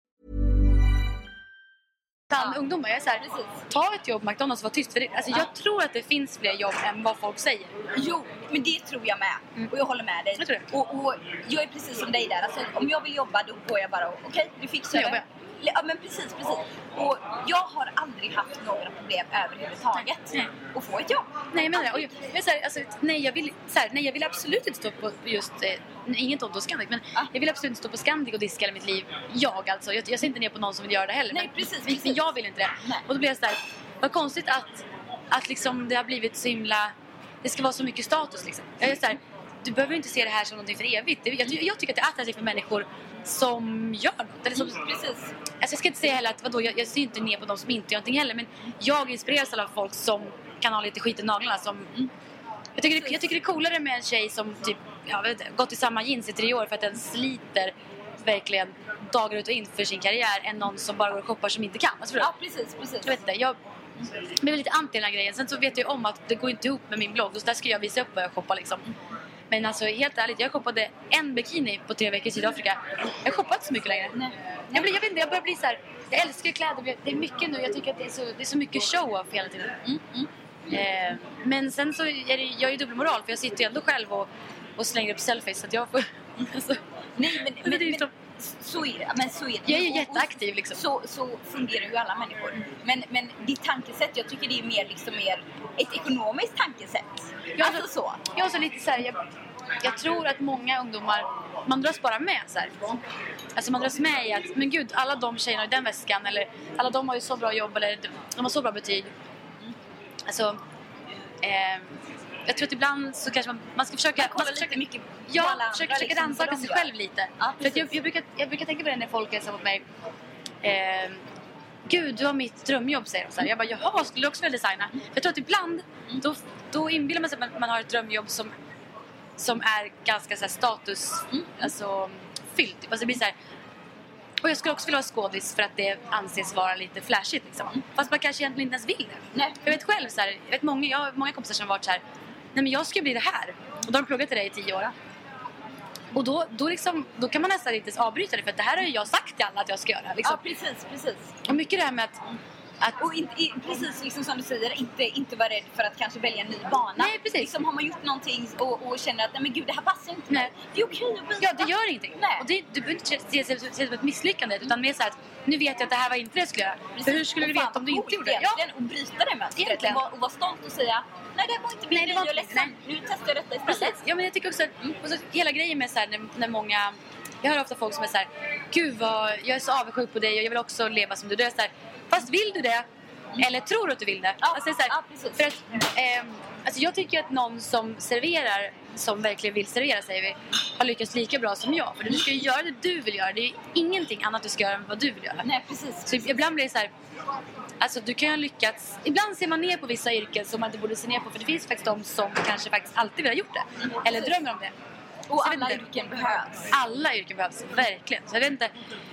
Ungdomar, jag är så här, ta ett jobb på McDonald's och var tyst. För det, alltså, jag tror att det finns fler jobb än vad folk säger. Jo, men det tror jag med. Och jag håller med dig. Och jag är precis som dig där. Alltså, om jag vill jobba, då går jag bara okej, du fixar det. Ja, men precis. Och jag har aldrig haft några problem överhuvudtaget att få ett jobb. Nej, men det. Och jag säger alltså, jag vill absolut inte stå på just inget ont och Scandic, men jag vill absolut inte stå på Scandic och diska hela mitt liv. Jag ser inte ner på någon som vill göra det heller. Nej, precis. Men jag vill inte det. Nej. Och då blir jag så här, vad konstigt att liksom det har blivit så himla, det ska vara så mycket status liksom. Jag är så här, du behöver inte se det här som någonting för evigt. Jag tycker att det är attraktivt för människor som gör något. Eller som, precis. Alltså jag ska inte säga heller att jag ser inte ner på de som inte gör någonting heller. Men jag inspireras av folk som kan ha lite skit i naglarna. Jag tycker det är coolare med en tjej som typ, gått i samma jeans i 3 år för att den sliter verkligen dagar ut och in för sin karriär än någon som bara går och shoppar som inte kan. Alltså, ja, precis. Jag vet inte, jag blir lite anti den här grejen. Sen så vet jag om att det går inte ihop med min blogg. Så där ska jag visa upp vad jag shoppar liksom. Men alltså helt ärligt, jag shoppade en bikini på 3 veckor i Sydafrika. Jag shoppar inte så mycket längre. Nej. Jag börjar bli så här. Jag älskar kläder, det är mycket nu. Jag tycker att det är så mycket show-off hela tiden. Men sen så är jag ju dubbelmoral. För jag sitter ju ändå själv och slänger upp selfies. Så att jag får... Alltså, nej, men så är det. Men så är det. Jag är ju jätteaktiv liksom. Så fungerar ju alla människor. Men ditt tankesätt, jag tycker det är mer ett ekonomiskt tankesätt. Så. Jag är så lite så här, jag tror att många ungdomar, man dras bara med så här. Alltså man dras med i att, men gud, alla de tjejerna i den väskan, eller alla de har ju så bra jobb, eller de har så bra betyg. Alltså jag tror att ibland så kanske man ska försöka mycket. Försöka rannsaka sig själv lite. Ja, för att jag brukar tänka på det när folk hälsar mot mig. Gud, du har mitt drömjobb, säger de så här. Jag bara, jaha, skulle du också vilja designa? För jag tror att ibland då inbillar man sig att man har ett drömjobb som är ganska så här status alltså fyllt. Alltså det blir så här, och jag skulle också vilja ha skådis för att det anses vara lite flashigt liksom. Fast man kanske egentligen inte ens vill det. Nej. Jag vet själv så här, jag har många kompisar som har varit så här, nej men jag ska bli det här. Och då har de pluggat till det i 10 år. Och då kan man nästan inte ens avbryta det, för att det här har ju jag sagt till alla att jag ska göra liksom. Ja, precis. Och mycket det här med att och precis liksom som du säger, inte vara rädd för att kanske välja en ny bana. Nej, precis. Liksom har man gjort någonting och känner att nej men gud, det här passar inte. Nej. Det är okej att byta. Ja, det gör ingenting. Nej. Och du behöver inte se det som ett misslyckande, utan mer så här att nu vet jag att det här var inte det jag skulle göra. För hur skulle du veta om du inte gjorde det? Ja, och bryta det mönstret och vara stolt och säga nej, det var inte min grej, jag är ledsen. Nu testar jag detta istället. Precis. Ja, men jag tycker också att och så hela grejen med så här, när många, jag hör ofta folk som är så här, gud vad, jag är så avundsjuk på dig och jag vill också leva som du. Det är så här, fast vill du det? Eller tror du att du vill det? Ja, alltså, så här, för att, alltså jag tycker att någon som serverar, som verkligen vill servera, säger vi, har lyckats lika bra som jag. För du ska ju göra det du vill göra. Det är ingenting annat du ska göra än vad du vill göra. Nej, precis. Så ibland blir det så här, alltså du kan ju ha lyckats. Ibland ser man ner på vissa yrken som man inte borde se ner på. För det finns faktiskt de som kanske faktiskt alltid vill ha gjort det. Eller drömmer om det. Och alla yrken behövs. Alla yrken behövs, verkligen. Så jag vet inte,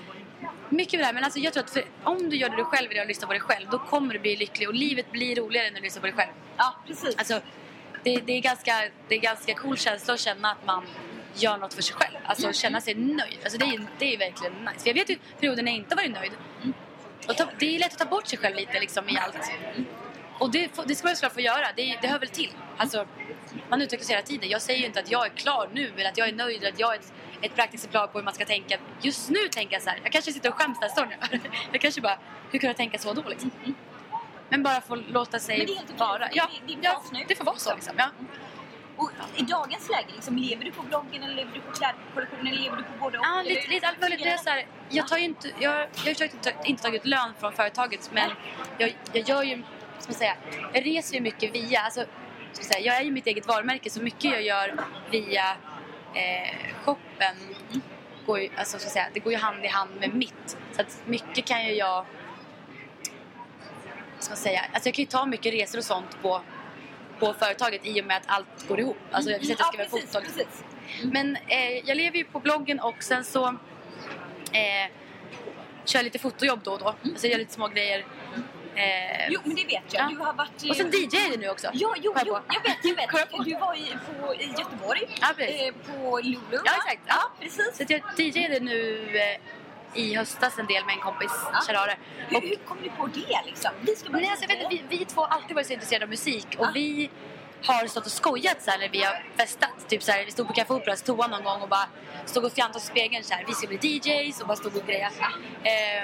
mycket med det här, men alltså jag tror att om du gör det du själv vill och lyssnar på dig själv, då kommer du bli lycklig och livet blir roligare när du lyssnar på dig själv. Ja, precis. Alltså det är ganska cool känsla att känna att man gör något för sig själv. Alltså känna sig nöjd. Alltså det är verkligen nice. För jag vet ju perioder när jag inte varit nöjd. Och det är lätt att ta bort sig själv lite liksom i allt. Och det ska man såklart få göra. Det hör väl till. Alltså man utvecklas hela tiden. Jag säger ju inte att jag är klar nu, eller att jag är nöjd, eller att jag är ett praktexemplar på hur man ska tänka. Just nu tänker jag så här. Jag kanske sitter och skäms där står nu. Jag kanske bara, hur kan jag tänka så då liksom? Men bara få låta sig vara. Ja, det får vara så liksom. Ja. Och i dagens läge, liksom, lever du på bloggen eller lever du på klädkollektionen eller lever du på både och? Ja, lite allt möjligt. Det är så här, jag har försökt inte tagit lön från företaget, men jag gör ju, ska man säga, jag reser ju mycket via, alltså, ska säga, jag är ju mitt eget varumärke, så mycket jag gör via shoppen går ju, alltså, ska säga, det går ju hand i hand med mitt. Så att mycket kan ju jag, ska man säga, alltså jag kan ju ta mycket resor och sånt på företaget i och med att allt går ihop. Alltså jag vill säga att det ska vara foton. Men jag lever ju på bloggen och sen så kör lite fotojobb då och då. Alltså jag gör lite små grejer. Jo, men det vet jag. Ja. Du har varit och sen DJ är det nu också. Jo, jag vet. Du var i Göteborg. Ja, på Lulu. Ja, exakt. Ja, precis. Så jag DJade nu i höstas en del med en kompis, Charare. Hur kom du på det liksom? Vi två har alltid varit så intresserade av musik. Och vi har stått och skojat så här när vi har festat. Typ så här, vi stod på Café Operas toa någon gång och bara stod och fjantade oss i spegeln så här. Vi skulle bli DJs och bara stod och grejer.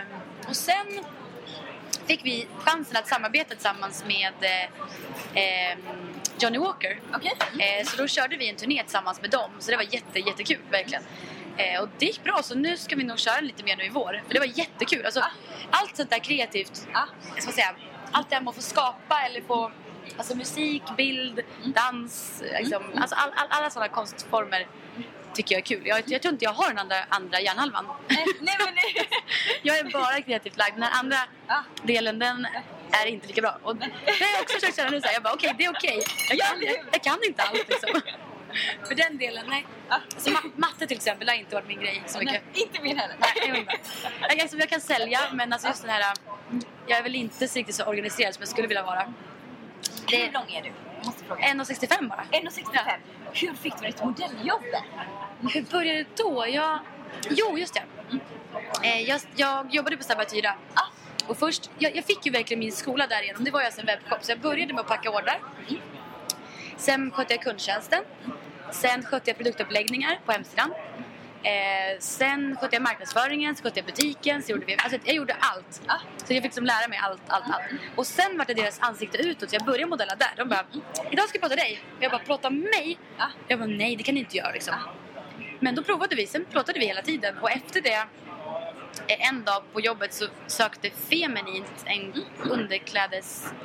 Och sen fick vi chansen att samarbeta tillsammans med Johnny Walker. Så då körde vi en turné tillsammans med dem. Så det var jättekul, verkligen. Och det gick bra, så nu ska vi nog köra lite mer nu i vår. För det var jättekul. Alltså, allt sånt där kreativt, jag ska säga, allt det här med att få skapa eller få, alltså musik, bild, dans, liksom, alltså alla sådana konstformer tycker jag är kul. Jag tror inte jag har den andra hjärnhalvan. Nej. Jag är bara kreativt lagd. Den här andra delen, den är inte lika bra. Och det har jag också försökt känna nu. Jag bara, okej, det är okej. Jag kan inte allt liksom. För den delen, nej. Alltså, matte till exempel har inte varit min grej så mycket. Nej, inte min heller. Nej, jag kan sälja, men alltså just den här, jag är väl inte riktigt så organiserad som jag skulle vilja vara. Hur lång är du? 1,65 bara. 1,65. Ja. Hur fick du ditt modelljobb? Hur började det då? Jo, just det. Jag jobbade på Sabatyra. Och först, jag fick ju verkligen min skola därigenom. Det var ju alltså en webbshop. Så jag började med att packa ordrar. Sen skötte jag kundtjänsten. Sen skötte jag produktuppläggningar på hemsidan. Sen skötte jag marknadsföringen. Så skötte jag butiken. Så gjorde jag gjorde allt. Så jag fick liksom lära mig allt. Och sen var det deras ansikte utåt. Så jag började modella där. De bara, idag ska jag prata dig. Jag bara, prata om mig? Jag bara, nej, det kan ni inte göra liksom. Men då provade vi. Sen pratade vi hela tiden. Och efter det, en dag på jobbet, så sökte Feminint en underklädesbutik,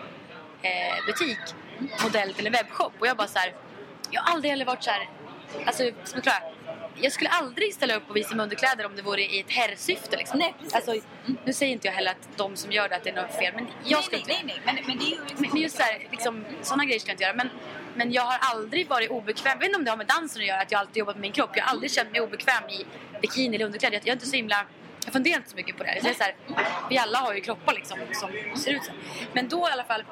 modell till en webbshop. Och jag bara så här, jag har aldrig heller varit så här, alltså, jag skulle aldrig ställa upp och visa mig underkläder om det vore i ett herrsyfte liksom. Nej, precis. Alltså, nu säger inte jag heller att de som gör det att det är något fel, men jag skulle inte. Nej. Men det är ju liksom, men just så här, liksom, sådana grejer ska jag inte göra. Men jag har aldrig varit obekväm. Jag vet inte om det har med dansen att göra, att jag alltid jobbat med min kropp. Jag har aldrig känt mig obekväm i bikini eller underkläder. Jag är inte så himla, jag funderar inte så mycket på det. Så här, vi alla har ju kroppar liksom, som ser ut så. Men då i alla fall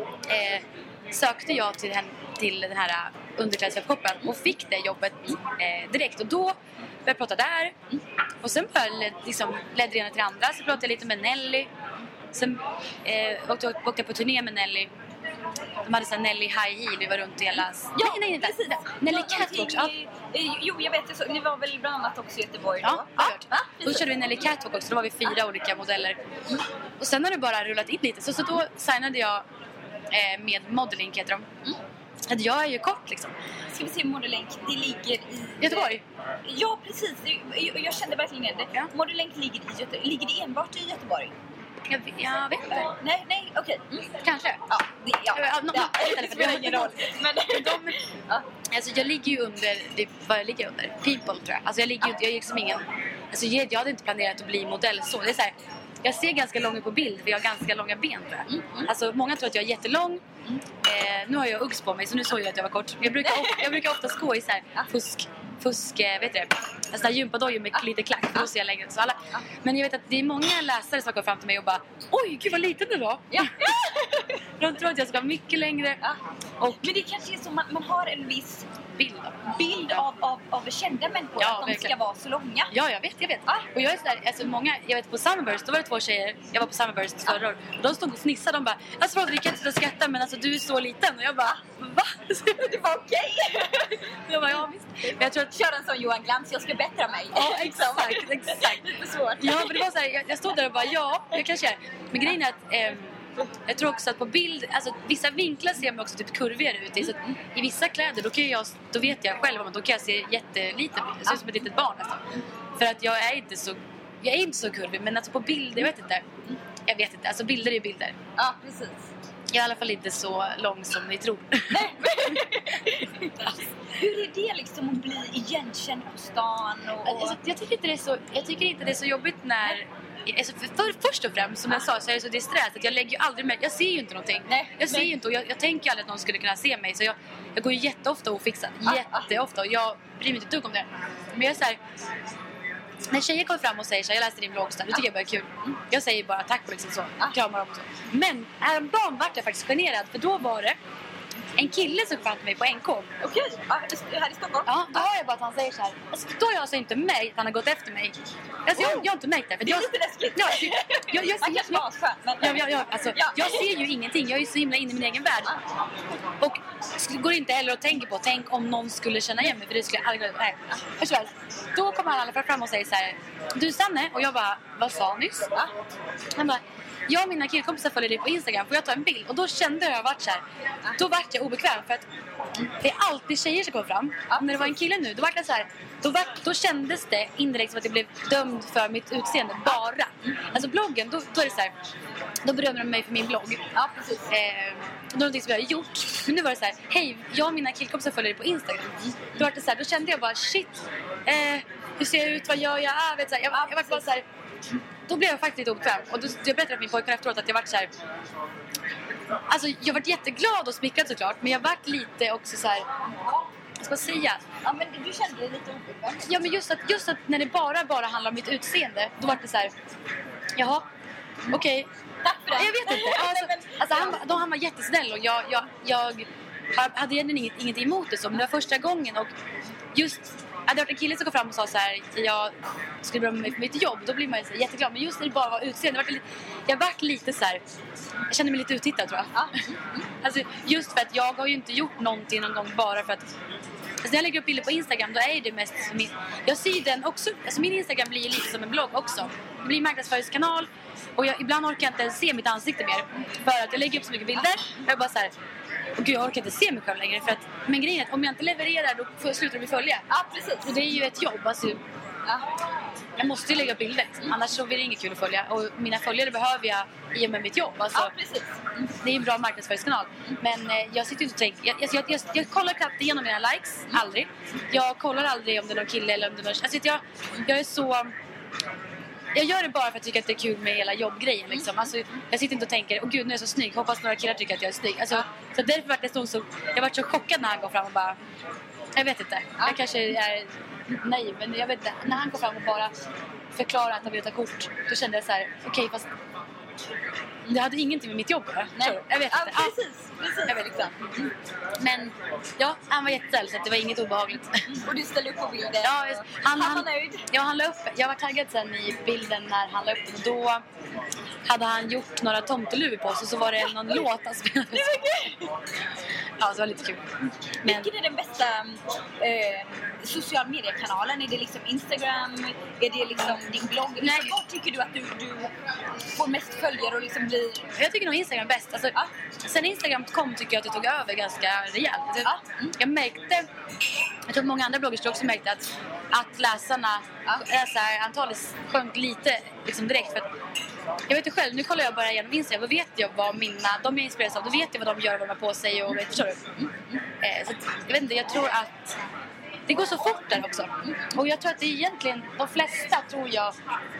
sökte jag till den här underklädeswebbshoppen och fick det jobbet direkt. Och då började jag prata där. Och sen liksom, ledde det ena till det andra. Så pratade jag lite med Nelly. Sen åkte jag på turné med Nelly. De hade sån Nelly High Heel. Vi var runt i hela... Ja, nej, precis. Nelly Catwalk. Jo, jag vet det. Ni var väl bland annat också i Göteborg då? Ja. Då körde vi Nelly Catwalk också. Då var vi 4 olika modeller. Och sen har det bara rullat in lite. Så då signade jag med Modelink, heter de. Jag är ju kort liksom. Ska vi se, Modelink, det ligger i... Göteborg? Ja, precis. Jag kände verkligen det. Ja. Modelink ligger i Göteborg. Ligger det enbart i Göteborg? Jag vet inte. Nej, okej. Kanske. Ja. Det spelar ingen roll. Men alltså jag ligger ju under, vad jag ligger under? People, tror jag. Alltså jag är liksom ingen... Alltså jag hade inte planerat att bli modell så. Det är så här, jag ser ganska lång ut på bild för jag har ganska långa ben, tror jag. Alltså många tror att jag är jättelång. Nu har jag Uggs på mig, så nu såg jag att jag var kort. Jag brukar ofta gå i så här fusk, vet du, alltså gympadojor med lite klack, för då ser jag längre ut så alla. Men jag vet att det är många läsare som kommer fram till mig och bara, oj, gud vad liten du var. Ja. De tror att jag ska vara mycket längre. Men det kanske är så man har en viss bild av kända människor, att de ska vara så långa. Ja, jag vet. Och jag är sådär, alltså många, jag vet på Summerburst, då var det 2 tjejer, jag var på Summerburst förra året, och de stod och fnissade, de bara, alltså vi kan inte skratta, men alltså du är så liten. Och jag bara, va? Det var okej. Jag bara, ja visst. Men jag tror att... Kör en sån Johan Glans, jag ska bättra mig. Ja, exakt. Lite svårt. Ja, men det var såhär, jag stod där och bara, ja, jag kanske är. Men grejen är att jag tror också att på bild, alltså vissa vinklar ser man också typ kurvigare ut i. Så i vissa kläder, då vet jag själv att då kan jag se jätteliten, jag ser ut som ett litet barn nästan. För att jag är inte så kurvig, men alltså på bild, jag vet inte, alltså bilder är bilder. Ja, precis. Jag är i alla fall inte så lång som ni tror. Hur är det liksom att bli igenkänd på stan? Alltså, jag tycker inte det är så jobbigt när... Alltså först och främst, som jag sa, så är det så disträtt att jag lägger ju aldrig med. Jag ser ju inte någonting. Jag ser ju inte, och jag tänker aldrig att någon skulle kunna se mig. Så jag går ju jätteofta ofixad. Jätteofta. Och jag bryr mig inte ett dugg om det. Men jag är så här, när tjejer kommer fram och säger så här, jag läste din blogg, det tycker jag bara är kul. Jag säger bara tack och liksom så, kramar dem och så. Men häromdagen var jag faktiskt generad, för då var det en kille som kom till mig på NK. Okej, här i Stockholm? Ja, då har jag bara att han säger så här. Alltså, då har jag alltså inte märkt att han har gått efter mig. Alltså, jag har inte märkt det. För Det är lite läskigt. Han kanske var skön. Jag ser ju ingenting. Jag är ju så himla inne i min egen värld. Och går inte heller att tänka på. Tänk om någon skulle känna igen mig. För det skulle jag aldrig... Nej. Då kommer han i alla fall fram och säger så här. Du Sanne? Och jag bara, vad sa han nyss? Han bara, jag och mina killkompisar följer dig på Instagram. Får jag ta en bild? Och då kände jag varit så här. Då vart jag obekväm. För att det är alltid tjejer som kommer fram. När det var en kille nu, då var det så här. Då kändes det indirekt som att jag blev dömd för mitt utseende. Bara. Alltså bloggen, då är det så här. Då berömmer de mig för min blogg. Ja, precis. Det är någonting som jag har gjort. Men nu var det så här. Hej, jag och mina killkompisar följer dig på Instagram. Då var det så här. Då kände jag bara, shit. Hur ser jag ut? Vad gör jag? Vet så här, jag var bara så här. Då blev jag faktiskt lite obekväm. Och då jag berättade för min pojkar efteråt att jag varit så här. Alltså jag varit jätteglad och smickrad såklart. Men jag varit lite också så här. Vad ska jag säga? Ja, men du kände dig lite obekväm. Ja, men just att när det bara handlar om mitt utseende. Då var det så här. Jaha, okej. Tack för det. Jag vet inte. Han var jättesnäll. Och jag hade egentligen inget emot det så. Men det var första gången. Och just... hade jag varit en kille som kom fram och sa så här. Jag skulle berömma mig för mitt jobb. Då blir man ju så jätteglad. Men just när det bara var utseende. Jag vart lite så här. Jag kände mig lite uttittad tror jag. Alltså, just för att jag har ju inte gjort någonting någon gång bara för att. Alltså, när jag lägger upp bilder på Instagram. Då är det mest som jag ser den också. Alltså min Instagram blir lite som en blogg också. Det blir en marknadsföringskanal. Och ibland orkar jag inte ens se mitt ansikte mer. För att jag lägger upp så mycket bilder. Jag är bara så här. Och gud, jag orkar inte se mig själv längre. För att, men grejen är att om jag inte levererar då slutar de följa. Ja, precis. Och det är ju ett jobb. Alltså, jag måste ju lägga upp bilder. Annars så blir det inget kul att följa. Och mina följare behöver jag i och med mitt jobb. Alltså, precis. Det är en bra marknadsföringskanal. Men jag sitter inte och tänker. Jag kollar knappt igenom mina likes. Aldrig. Jag kollar aldrig om det är någon kille eller om det är någon. Alltså, jag är så. Jag gör det bara för att jag tycker att det är kul med hela jobbgrejen liksom. Alltså, jag sitter inte och tänker, gud nu är jag så snygg. Hoppas några killar tycker att jag är snygg. Alltså, så därför var det så. Jag var så chockad när han går fram och bara. Jag vet inte. Jag kanske är naiv. Men jag vet inte. När han går fram och bara förklarar att han vill ta kort. Då kände jag så här. Okej, fast det hade ingenting med mitt jobb. Jag vet inte. Precis. Jag vet inte. Men ja, han var jättesnäll så det var inget obehagligt. Och du ställde upp på bilden. Ja, han var nöjd. Ja, han la upp. Jag var taggad sen i bilden när han la upp den. Och då hade han gjort några tomteluvor på sig. Så var det någon låt han spelade. Ja, så det var lite kul. Men vilken är den bästa social mediekanalen? Är det liksom Instagram? Är det liksom din blogg? Nej. Vad tycker du att du får mest följare och liksom blir... Jag tycker nog Instagram är bäst. Alltså, sen Instagram kom tycker jag att det tog över ganska rejält. Jag märkte, jag tror många andra bloggers också märkte att läsarantalet sjönk lite liksom direkt. För att, jag vet ju själv, nu kollar jag bara igenom Instagram. Då vet jag vad de är inspirerade av. Då vet jag vad de gör och vad de har på sig. Och förstår du? Så att, jag vet inte, jag tror att det går så fort där också. Och jag tror att det är egentligen de flesta tror jag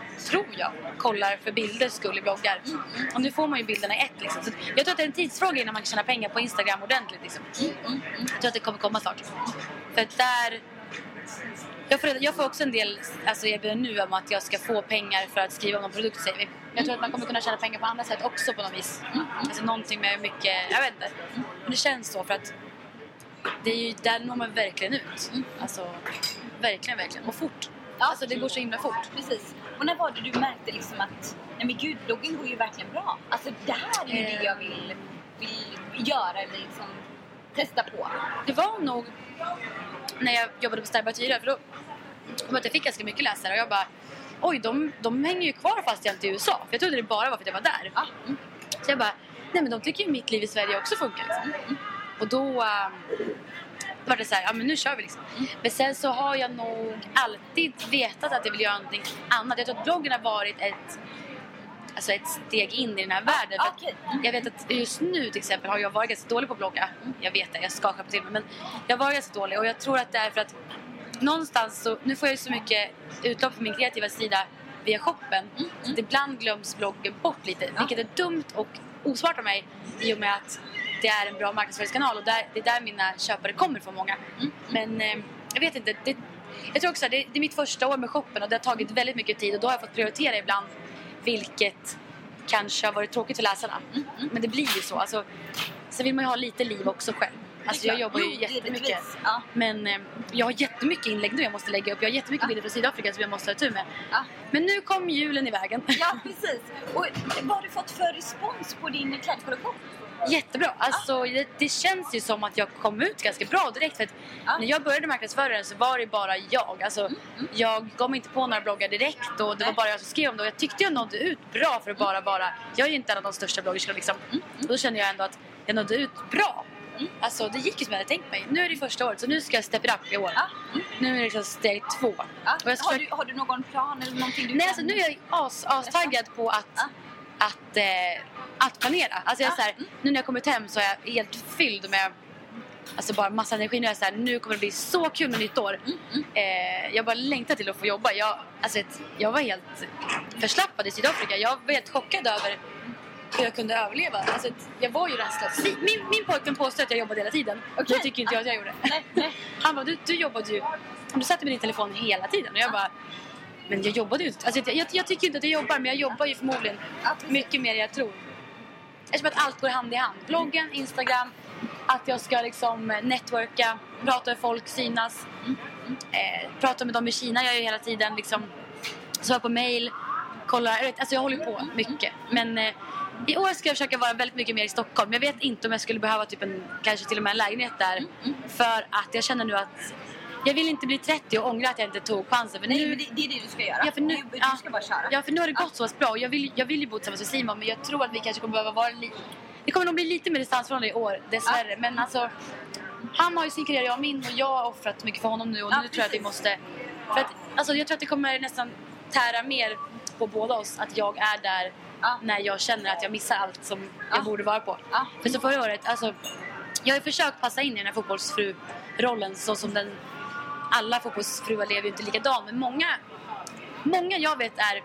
kollar för bilder skull i bloggar. Och nu får man ju bilderna i ett liksom. Så jag tror att det är en tidsfråga innan man kan tjäna pengar på Instagram ordentligt liksom. Jag tror att det kommer komma snart. För att där jag får också en del alltså erbjudanden nu om att jag ska få pengar för att skriva om någon produkt säger vi. Jag tror att man kommer kunna tjäna pengar på andra sätt också på något vis. Alltså någonting med mycket, jag vet inte. Men det känns så för att det är ju där når man verkligen ut. Alltså verkligen och fort. Alltså det går så himla fort. Precis. Och när var det du märkte liksom att nej men gud, bloggen går ju verkligen bra. Alltså det här är ju det jag vill göra eller liksom testa på. Det var nog när jag jobbade på Starbucks Tyra för då jag fick ganska mycket läsare och jag bara oj, de hänger ju kvar fast jag inte är i USA. För jag trodde det bara var för att jag var där. Så jag bara, nej men de tycker ju mitt liv i Sverige också funkar liksom. Och då var det så här, ja men nu kör vi liksom. Men sen så har jag nog alltid vetat att jag vill göra någonting annat. Jag tror att bloggen har varit ett steg in i den här världen. Jag vet att just nu till exempel har jag varit ganska dålig på att blogga. Jag vet det, jag ska skapa till mig. Men jag var ganska dålig och jag tror att det är för att någonstans så, nu får jag ju så mycket utlopp för min kreativa sida via shoppen. Så att ibland glöms bloggen bort lite. Vilket är dumt och osmart av mig i och med att det är en bra marknadsföringskanal och det är där mina köpare kommer från många. Men jag vet inte, jag tror också att det är mitt första år med shoppen och det har tagit väldigt mycket tid och då har jag fått prioritera ibland vilket kanske har varit tråkigt för läsarna. Men det blir ju så. Alltså, sen vill man ju ha lite liv också själv. Alltså jag jobbar ju jättemycket. Men jag har jättemycket inlägg nu jag måste lägga upp. Jag har jättemycket bilder från Sydafrika som jag måste ha tur med. Men nu kom julen i vägen. Ja, precis. Och vad har du fått för respons på din klädkollektion? Jättebra. Alltså det känns ju som att jag kom ut ganska bra direkt. För att när jag började marknadsföra den så var det bara jag. Alltså jag gav inte på några bloggar direkt. Och det var bara jag som skrev om det. Och jag tyckte jag nådde ut bra för att bara... Jag är ju inte en av de största bloggerskorna liksom. Och då kände jag ändå att jag nådde ut bra. Alltså det gick ju som jag hade tänkt mig. Nu är det första året så nu ska jag step it up i år. Nu är det liksom steg 2. Och jag har du någon plan eller någonting du Nej, alltså nu är jag astaggad på att planera. Alltså jag är så här, nu när jag kommit hem så är jag helt fylld med alltså bara massa energi. Nu är jag så här, nu kommer det bli så kul med nytt år. Jag bara längtar till att få jobba. Jag var helt förslappad i Sydafrika. Jag var helt chockad över hur jag kunde överleva. Alltså, jag var ju rastlös. Min pojkvän påstod att jag jobbade hela tiden. Det tycker inte jag att jag gjorde. Nej. Han bara, du jobbade ju. Du satt med din telefon hela tiden. Och jag bara, men jag jobbade ju inte. Alltså, jag tycker inte att jag jobbar, men jag jobbar ju förmodligen mycket mer än jag tror. Eftersom att allt går hand i hand. Bloggen, Instagram, att jag ska liksom networka, prata med folk, synas. Prata med dem i Kina, jag gör hela tiden liksom, svara på mail, kolla, alltså jag håller på mycket. Men i år ska jag försöka vara väldigt mycket mer i Stockholm. Jag vet inte om jag skulle behöva typ kanske till och med en lägenhet där. För att jag känner nu att jag vill inte bli 30 och ångra att jag inte tog chansen. För nej, men det är det du ska göra. Ja, för nu, du ska bara köra. Ja, för nu har det gått så bra. Jag vill ju bo tillsammans med Simon. Men jag tror att vi kanske kommer behöva vara det kommer nog bli lite mer distansförhållande i år, dessvärre. Men alltså, han har ju sin karriär, jag min. Och jag har offrat mycket för honom nu. Och nu tror jag att vi måste... För att, alltså, jag tror att det kommer nästan tära mer på båda oss. Att jag är där när jag känner att jag missar allt som jag borde vara på. För så förra året, alltså... Jag har försökt passa in i den här fotbollsfru-rollen så som den... Alla fotbollsfruar lever ju inte likadant. Men många jag vet är...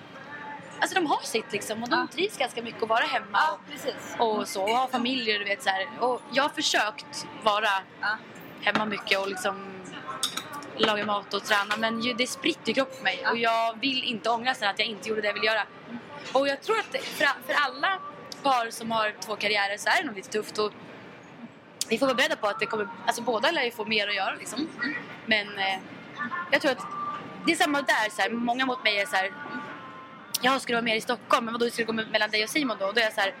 Alltså de har sitt liksom. Och de trivs ganska mycket att vara hemma. Och så. Och ha familjer, du vet så här. Och jag har försökt vara hemma mycket och liksom... laga mat och träna. Men det spritter kropp på mig. Och jag vill inte ångra sen att jag inte gjorde det jag vill göra. Och jag tror att för alla par som har 2 karriärer så är det nog lite tufft. Och vi får vara beredda på att det kommer... Alltså båda lär ju få mer att göra liksom. Men jag tror att det är samma där så här, många mot mig är så här, jag skulle vara mer i Stockholm, men vadå skulle gå mellan dig och Simon då? Och då är jag så här,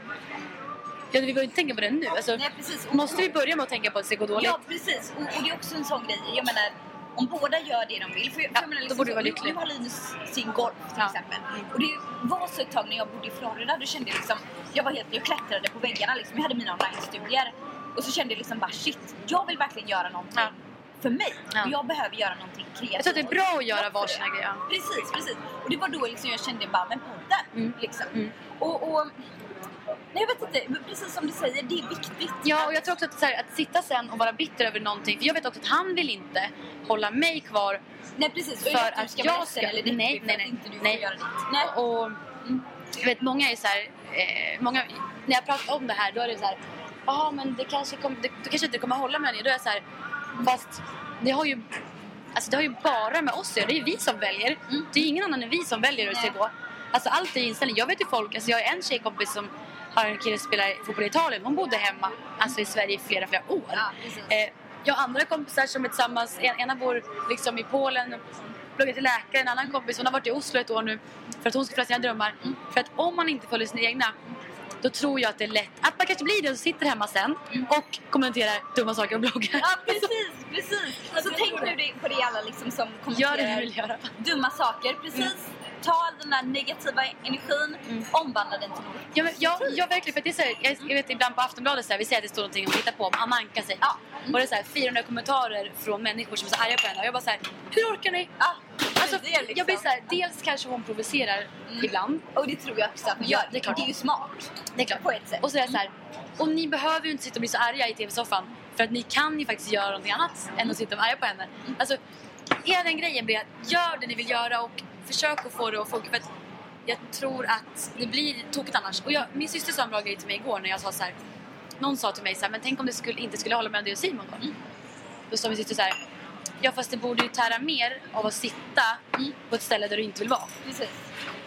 ja, vi behöver inte tänka på det nu. Alltså, nej, precis. Måste vi börja med att tänka på att det ska gå dåligt? Ja, precis. Och det är också en sån grej. Jag menar, om båda gör det de vill. För jag menar, liksom, då borde vi vara lyckliga. Nu har Linus sin golf till exempel. Och det var så ett tag när jag bodde i Florida. Då kände jag liksom, jag klättrade på väggarna liksom. Jag hade mina online-studier. Och så kände jag liksom bara, shit, jag vill verkligen göra någonting för mig. Och jag behöver göra någonting kreativt. Jag tror att det är bra att göra varsina grejer. Precis. Och det var då liksom jag kände bara, men podden liksom. Och nej, jag vet inte, precis som du säger, det är viktigt. Ja, och jag tror också att, så här, att sitta sen och vara bitter över någonting. För jag vet också att han vill inte hålla mig kvar. Nej, precis. För att jag ska... Eller nej. Inte du får göra det. Nej. Och jag vet, många är så här... många, när jag pratar om det här, då är det så här... Ja, men det kanske inte kommer hålla med det. Då är jag så här... Fast det har ju... Alltså det har ju bara med oss. Det är ju vi som väljer. Det är ingen annan än vi som väljer hur det ska gå. Alltså allt är inställning. Jag vet ju folk... Alltså jag har en tjejkompis som har en kille som spelar fotboll i Italien. Hon bodde hemma. Alltså i Sverige i flera år. Ja, jag har andra kompisar som är tillsammans. Ena bor liksom i Polen. Pluggar till läkare. En annan kompis, hon har varit i Oslo ett år nu. För att hon ska följa sina drömmar. För att om man inte följer sina egna... Då tror jag att det är lätt att man kanske blir det och sitter hemma sen och kommenterar dumma saker och bloggar. Ja, precis. Så tänk nu på det alla liksom som kommenterar det vill göra. Dumma saker. Precis. Ta all den där negativa energin, omvandla den till något. Jag verkligen, för att det är så här, jag vet ibland på Aftonbladet så här, vi säger att det står någonting att titta på om Anna Anka sig. Och det är så här 400 kommentarer från människor som är så arga på henne. Och jag bara så här, hur orkar ni? Alltså, liksom. Jag blir så här, dels kanske hon provocerar ibland. Och det tror jag också att hon gör. Det är ju smart. Det är klart. På ett sätt. Och så är det så här, och ni behöver ju inte sitta och bli så arga i tv-soffan. För att ni kan ju faktiskt göra någonting annat än att sitta och arga på henne. Alltså, hela den grejen blir att gör det ni vill göra och försök att få det att funka. För att jag tror att det blir tokigt annars. Och min syster sa en bra grej till mig igår när jag sa så här. Någon sa till mig så här, men tänk om det inte skulle hålla mellan dig och Simon då? Då sa min syster så här, ja fast det borde ju tära mer av att sitta på ett ställe där du inte vill vara. Precis.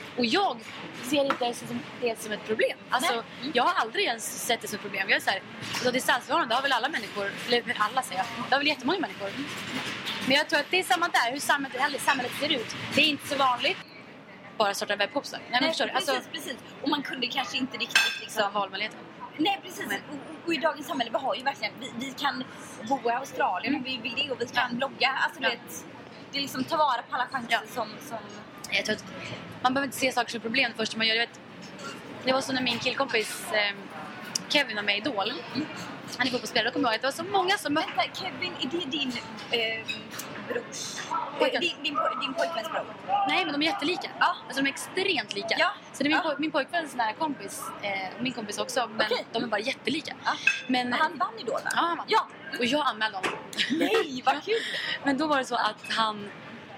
Och jag ser inte det som ett problem. Alltså, jag har aldrig ens sett det som ett problem. Jag är så här, så distansförhållande har väl alla människor, eller alla säger jag, det har väl jättemånga människor. Men jag tror att det är samma där, hur samhället ser ut. Det är inte så vanligt. Bara sorta webbshopsar. Nej, precis, alltså, precis. Och man kunde kanske inte riktigt liksom... valmöjligheter. Nej, precis. Och i dagens samhälle, vi har ju verkligen... Vi kan bo i Australien om vi vill det, och vi kan blogga. Alltså, det är liksom ta vara på alla chanser som... Jag tror att man behöver inte se saker som problem först man gör det. Det var så när min killkompis Kevin var med i Idol. Han är fotbollsspelare, och kommer ihåg att det var så många som... Vänta, Kevin, är det din brors... Din pojkväns bror? Nej, men de är jättelika. Ja. Alltså de är extremt lika. Ja. Så det är min pojkväns nära kompis, min kompis också, men de är bara jättelika. Ja. Men han vann Idol, va? Ja, han vann. Ja. Och jag anmälde honom. Nej, vad kul! Men då var det så att han...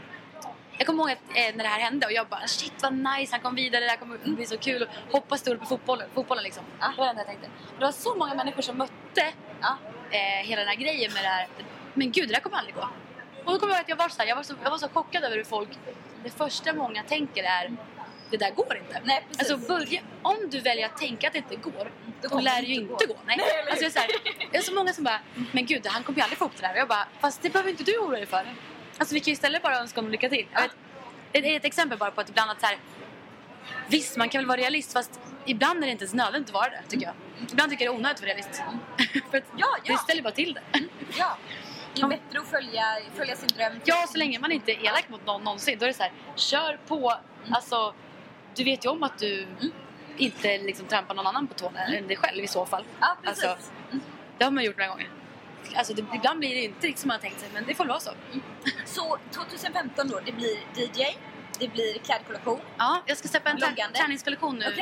Jag kommer ihåg att när det här hände och jag bara, shit vad nice, han kom vidare, det här kommer bli så kul, och hoppas stort på fotbollen liksom. Det var det enda jag tänkte. Och det var så många människor som mötte hela den här grejen med det här. Men gud, det där kommer aldrig gå. Och då kommer jag ihåg att jag var så chockad över hur folk, det första många tänker är, det där går inte. Nej, precis. Alltså om du väljer att tänka att det inte går, då lär det ju inte gå. Nej. Alltså det är så många som bara, men gud, han kommer ju aldrig få upp det där. Och jag bara, fast det behöver inte du oroa dig för. Alltså vi kan ju istället bara önska honom lycka till. Det är ett exempel bara på att ibland att så här, visst, man kan väl vara realist, fast ibland är det inte ens nödvändigt att vara det, tycker jag. Ibland tycker jag det är onödigt att vara realist. För att det ställer bara till det. Ja, det är bättre att följa sin dröm. Ja, så länge man inte är elak mot någon någonsin, då är det så här, kör på. Alltså, du vet ju om att du inte liksom trampar någon annan på tårna än dig själv i så fall. Ja, precis. Alltså, det har man gjort några gånger. Alltså ibland blir det inte riktigt som man har tänkt sig, men det får vara så. Så 2015 då, det blir DJ, det blir klädkollektion. Ja, jag ska släppa en träningskollektion nu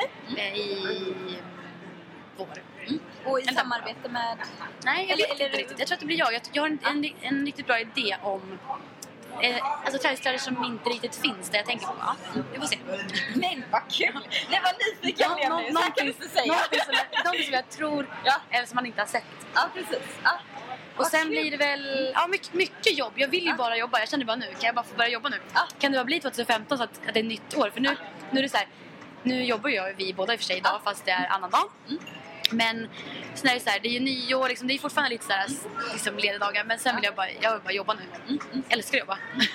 i vår. Och i samarbete med... Nej, jag vet inte riktigt. Jag tror att det blir jag. Jag har en riktigt bra idé om alltså träningskläder som inte riktigt finns, där jag tänker på. Ja, vi får se. Men vad kul! Det var nyfiken blev nu, så kan du inte säga. Någonting som jag tror, eller som man inte har sett. Ja, precis. Ja. Och sen blir det väl mycket jobb. Jag vill ju bara jobba. Jag känner bara nu, kan jag bara få börja jobba nu? Kan det bara bli 2015 så att det är nytt år? För nu är det så här, nu jobbar vi båda i och för sig idag, fast det är annan dag. Men sen är det så här, det är ju nyår liksom, det är fortfarande lite så här, liksom ledigdagar, men sen vill jag vill bara jobba nu. Älskar att jobba.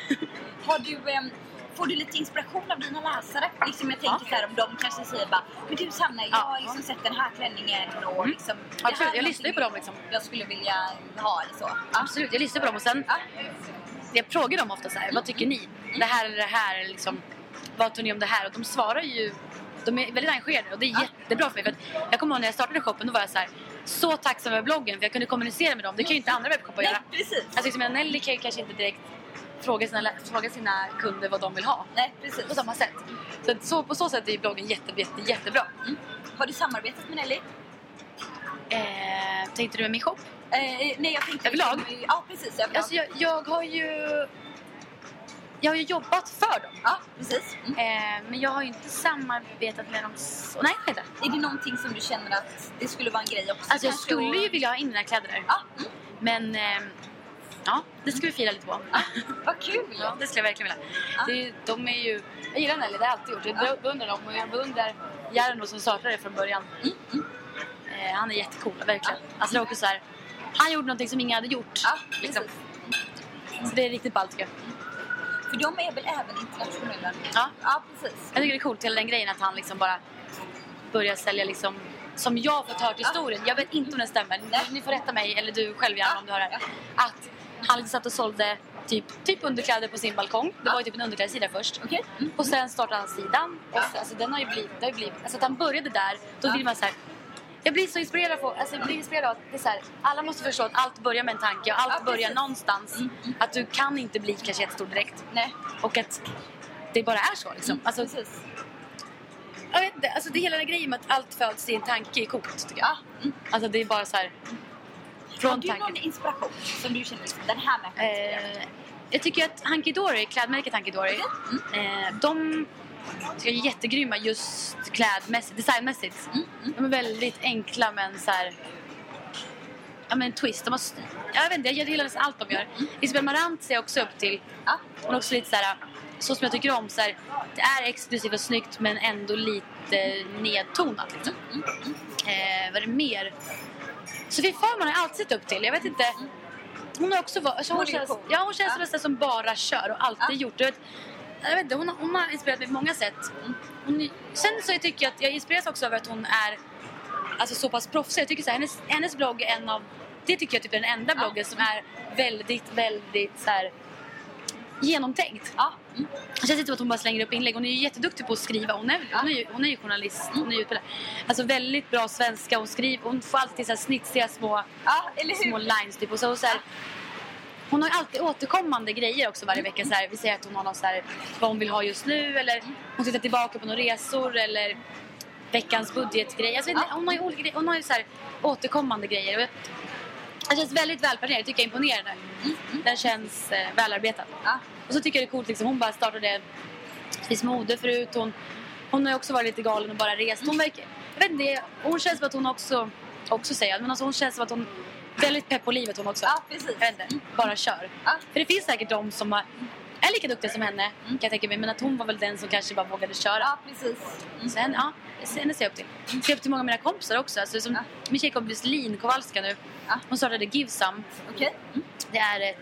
Får du lite inspiration av dina läsare? Liksom jag tänker så här, om de kanske säger bara, men du Sanna, jag har liksom sett den här klänningen och liksom, absolut, jag lyssnar ju på dem liksom. Jag skulle vilja ha eller så. Absolut, jag lyssnar på dem och sen jag frågar dem ofta så här, vad tycker ni? Det här eller det här, liksom, vad tror ni om det här? Och de svarar ju, de är väldigt engagerade och det är jättebra för mig. För att jag kommer ihåg när jag startade shoppen, då var jag så tacksam över bloggen, för jag kunde kommunicera med dem. Det kan ju inte andra webbshoppar göra. Precis. Alltså liksom, Nelly kan ju kanske inte direkt fråga sina kunder vad de vill ha. Nej, precis. På samma sätt. Så på så sätt är bloggen jättebra. Har du samarbetat med Nelly? Tänkte du med min shop? Nej, jag tänkte... Överlag? Ja, precis. Alltså, jag har ju jobbat för dem. Ja, precis. Men jag har ju inte samarbetat med dem så... Nej, inte. Är det någonting som du känner att det skulle vara en grej också? Alltså jag skulle ju vilja ha in mina kläder där. Men... ja, det ska vi fira lite på. Vad kul! Ja, det skulle jag verkligen vilja. De är ju... Jag gillar Nelly, det har jag alltid gjort. Jag beundrar dem och jag beundrar Jarno som startade det från början. Han är jättecool, verkligen. Alltså det var också så här, han gjorde någonting som ingen hade gjort. Liksom. Så det är riktigt ballt, tycker jag. För de är väl även internationella? Ja, precis. Jag tycker det är coolt, hela den grejen att han liksom bara börjar sälja liksom, som jag fått hört historien. Jag vet inte om den stämmer. Ni får rätta mig, eller du själv gärna om du hör det. Att han liksom satt och sålde typ underkläder på sin balkong. Det var ju typ en underklädessida först. Och sen startade han sidan. Och så, alltså, den har ju blivit alltså att han började där, då vill man så här. Jag blir så inspirerad av att det är så här, alla måste förstå att allt börjar med en tanke och allt börjar någonstans. Att du kan inte bli kanske jättestor direkt. Nej. Och att det bara är så liksom. Alltså, precis. Jag vet inte, alltså det hela den grejen med att allt föds i en tanke är coolt, tycker jag. Alltså det är bara så här. Har du någon inspiration som du känner liksom, den här märket? Jag tycker att Hunky Dory, klädmärket Hunky Dory, de tycker jag är jättegrymma just klädmässigt, designmässigt. De är väldigt enkla, men så här, ja, men twist. Jag vet inte, jag gillar nästan allt de gör. Isabel Marant ser jag också upp till. Hon är också lite så här så som jag tycker om. Så här, det är exklusivt och snyggt men ändå lite nedtonat. Liksom. Vad är det mer? Sofie Farman har alltid sett upp till. Jag vet inte. Hon har också varit... Hon känns som som bara kör och alltid gjort. Jag vet inte, hon har inspirerat mig på många sätt. Sen så tycker jag att jag inspireras också över att hon är alltså, så pass proffsig. Jag tycker så här, hennes blogg är en av... Det tycker jag typ är den enda bloggen som är väldigt så här, genomtänkt. Det känns inte som att hon bara slänger upp inlägg. Hon är ju jätteduktig på att skriva. Hon är ju journalist. Hon är utbildad. Alltså väldigt bra svenska. Hon får alltid så här snitsiga små lines typ. Och så här, hon har alltid återkommande grejer också varje vecka. Så här, vi säger att hon har någon så här, vad hon vill ha just nu. Eller hon tittar tillbaka på några resor. Eller veckans budgetgrej. Alltså, hon har ju olika grejer. Hon har ju så här återkommande grejer. Och det känns väldigt välplanerad. Jag tycker jag är imponerande. Den känns välarbetad. Och så tycker jag det är coolt. Liksom. Hon bara startade Viss mode förut. Hon har ju också varit lite galen och bara rest. Hon verkar, jag vet inte, hon känns som att hon också säger. Men alltså hon känns som att hon väldigt pepp på livet hon också. Ja, precis. Jag vet inte, bara kör. För det finns säkert de som är lika duktiga som henne, kan jag tänka mig. Men att hon var väl den som kanske bara vågade köra. Ja, precis. Sen, henne ser jag upp till. Ser upp till många av mina kompisar också. Alltså, som min tjejkompis Lin Kowalska nu. Hon startade Give Some. Det är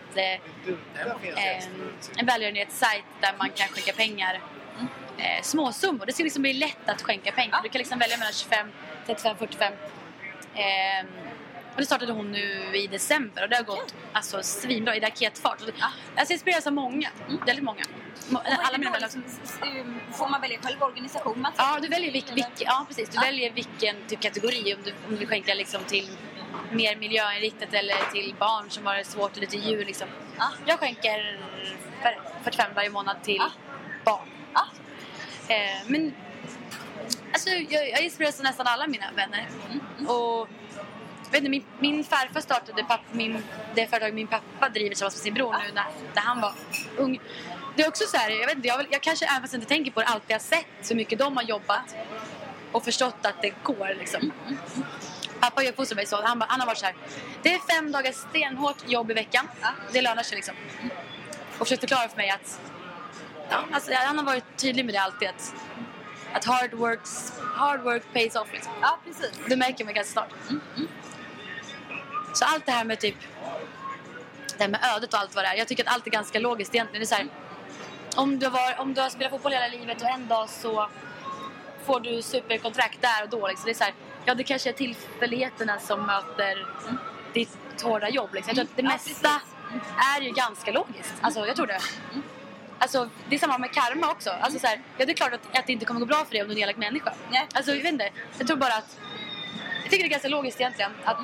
en välgörenhetssajt där man kan skicka pengar. Småsummor. Det ska liksom bli lätt att skänka pengar. Du kan liksom välja mellan 25, 35, 45. Och det startade hon nu i december. Och det har gått alltså, svinbra i raketfart. Jag inspireras av många. Väldigt många. Alla mina får man välja själv organisation? Ja, du väljer precis. Du väljer vilken typ kategori. Om du vill skänka liksom, till mer miljöinriktat eller till barn som har det svårt eller till djur. Liksom. Jag skänker 45 varje månad till barn. Men alltså, jag inspireras av nästan alla mina vänner. Och vet ni, min farfar startade det företag min pappa driver tillsammans med sin bror nu när han var ung. Det är också så här, jag vet inte, jag kanske även fast inte tänker på det alltid har sett så mycket de har jobbat och förstått att det går liksom. Pappa gör på mig så, han har varit så här. Det är 5 dagar stenhårt jobb i veckan. Det lönar sig liksom. Och försökt förklara för mig att alltså, han har varit tydlig med det alltid att hard work pays off liksom. Ja, precis. Det märker man ganska snart. Så allt det här med typ det här med ödet och allt vad det är. Jag tycker att allt är ganska logiskt egentligen. Det är så här, om du har spelat fotboll hela livet och en dag så får du superkontrakt där och då liksom. Det är så här, ja, det kanske är tillfälligheterna som möter ditt hårda jobb liksom. Jag tror att det mesta är ju ganska logiskt. Alltså jag tror det. Alltså det är samma med karma också. Alltså så här, ja, det är klart att det inte kommer gå bra för dig om du är en elak människa. Alltså jag vet inte. Jag tror bara att jag tycker det är ganska logiskt egentligen att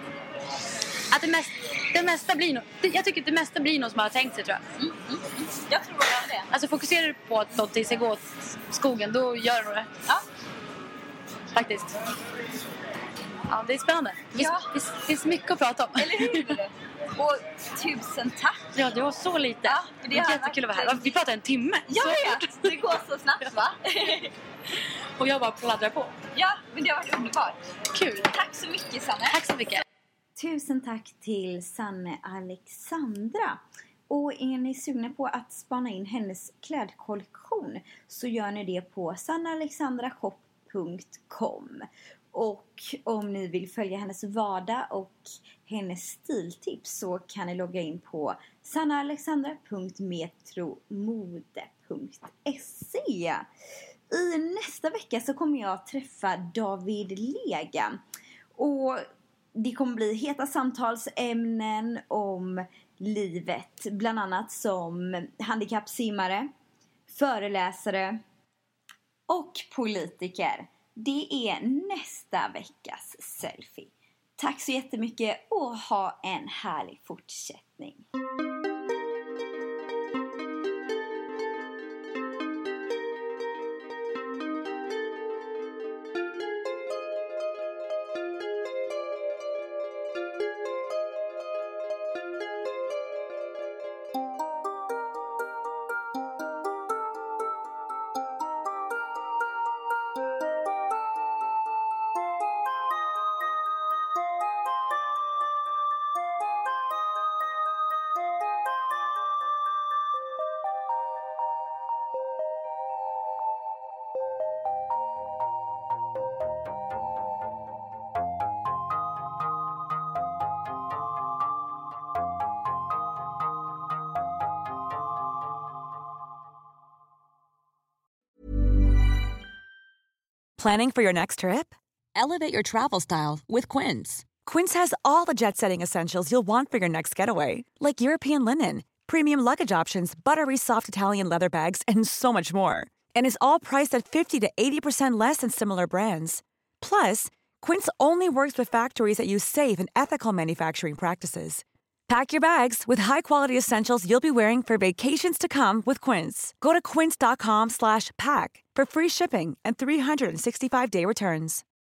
det mesta blir nog. Jag tycker att det mesta blir något som man har tänkt sig, tror jag. Jag tror också det. Alltså fokuserar du på att någonting ska gå åt skogen, då gör du det. Ja. Faktiskt. Ja, det är spännande. Det finns mycket att prata om. Eller hur? Och 1000 tack. Ja, det var så lite. Ja, det är jättekul att vara här. Vi pratar en timme. Ja, det går så snabbt, va? Och jag bara pladdrar på. Ja, men det har varit underbart. Kul. Tack så mycket, Sanne. Tack så mycket. Tusen tack till Sanne Alexandra. Och är ni sugna på att spana in hennes klädkollektion så gör ni det på sannealexandrashop.com. Och om ni vill följa hennes vardag och hennes stiltips så kan ni logga in på sannealexandra.metromode.se. I nästa vecka så kommer jag träffa David Lega. Och det kommer bli heta samtalsämnen om livet. Bland annat som handikappsimmare, föreläsare och politiker. Det är nästa veckas selfie. Tack så jättemycket och ha en härlig fortsättning. Planning for your next trip? Elevate your travel style with Quince. Quince has all the jet-setting essentials you'll want for your next getaway, like European linen, premium luggage options, buttery soft Italian leather bags, and so much more. And is all priced at 50 to 80% less than similar brands. Plus, Quince only works with factories that use safe and ethical manufacturing practices. Pack your bags with high-quality essentials you'll be wearing for vacations to come with Quince. Go to quince.com/pack for free shipping and 365-day returns.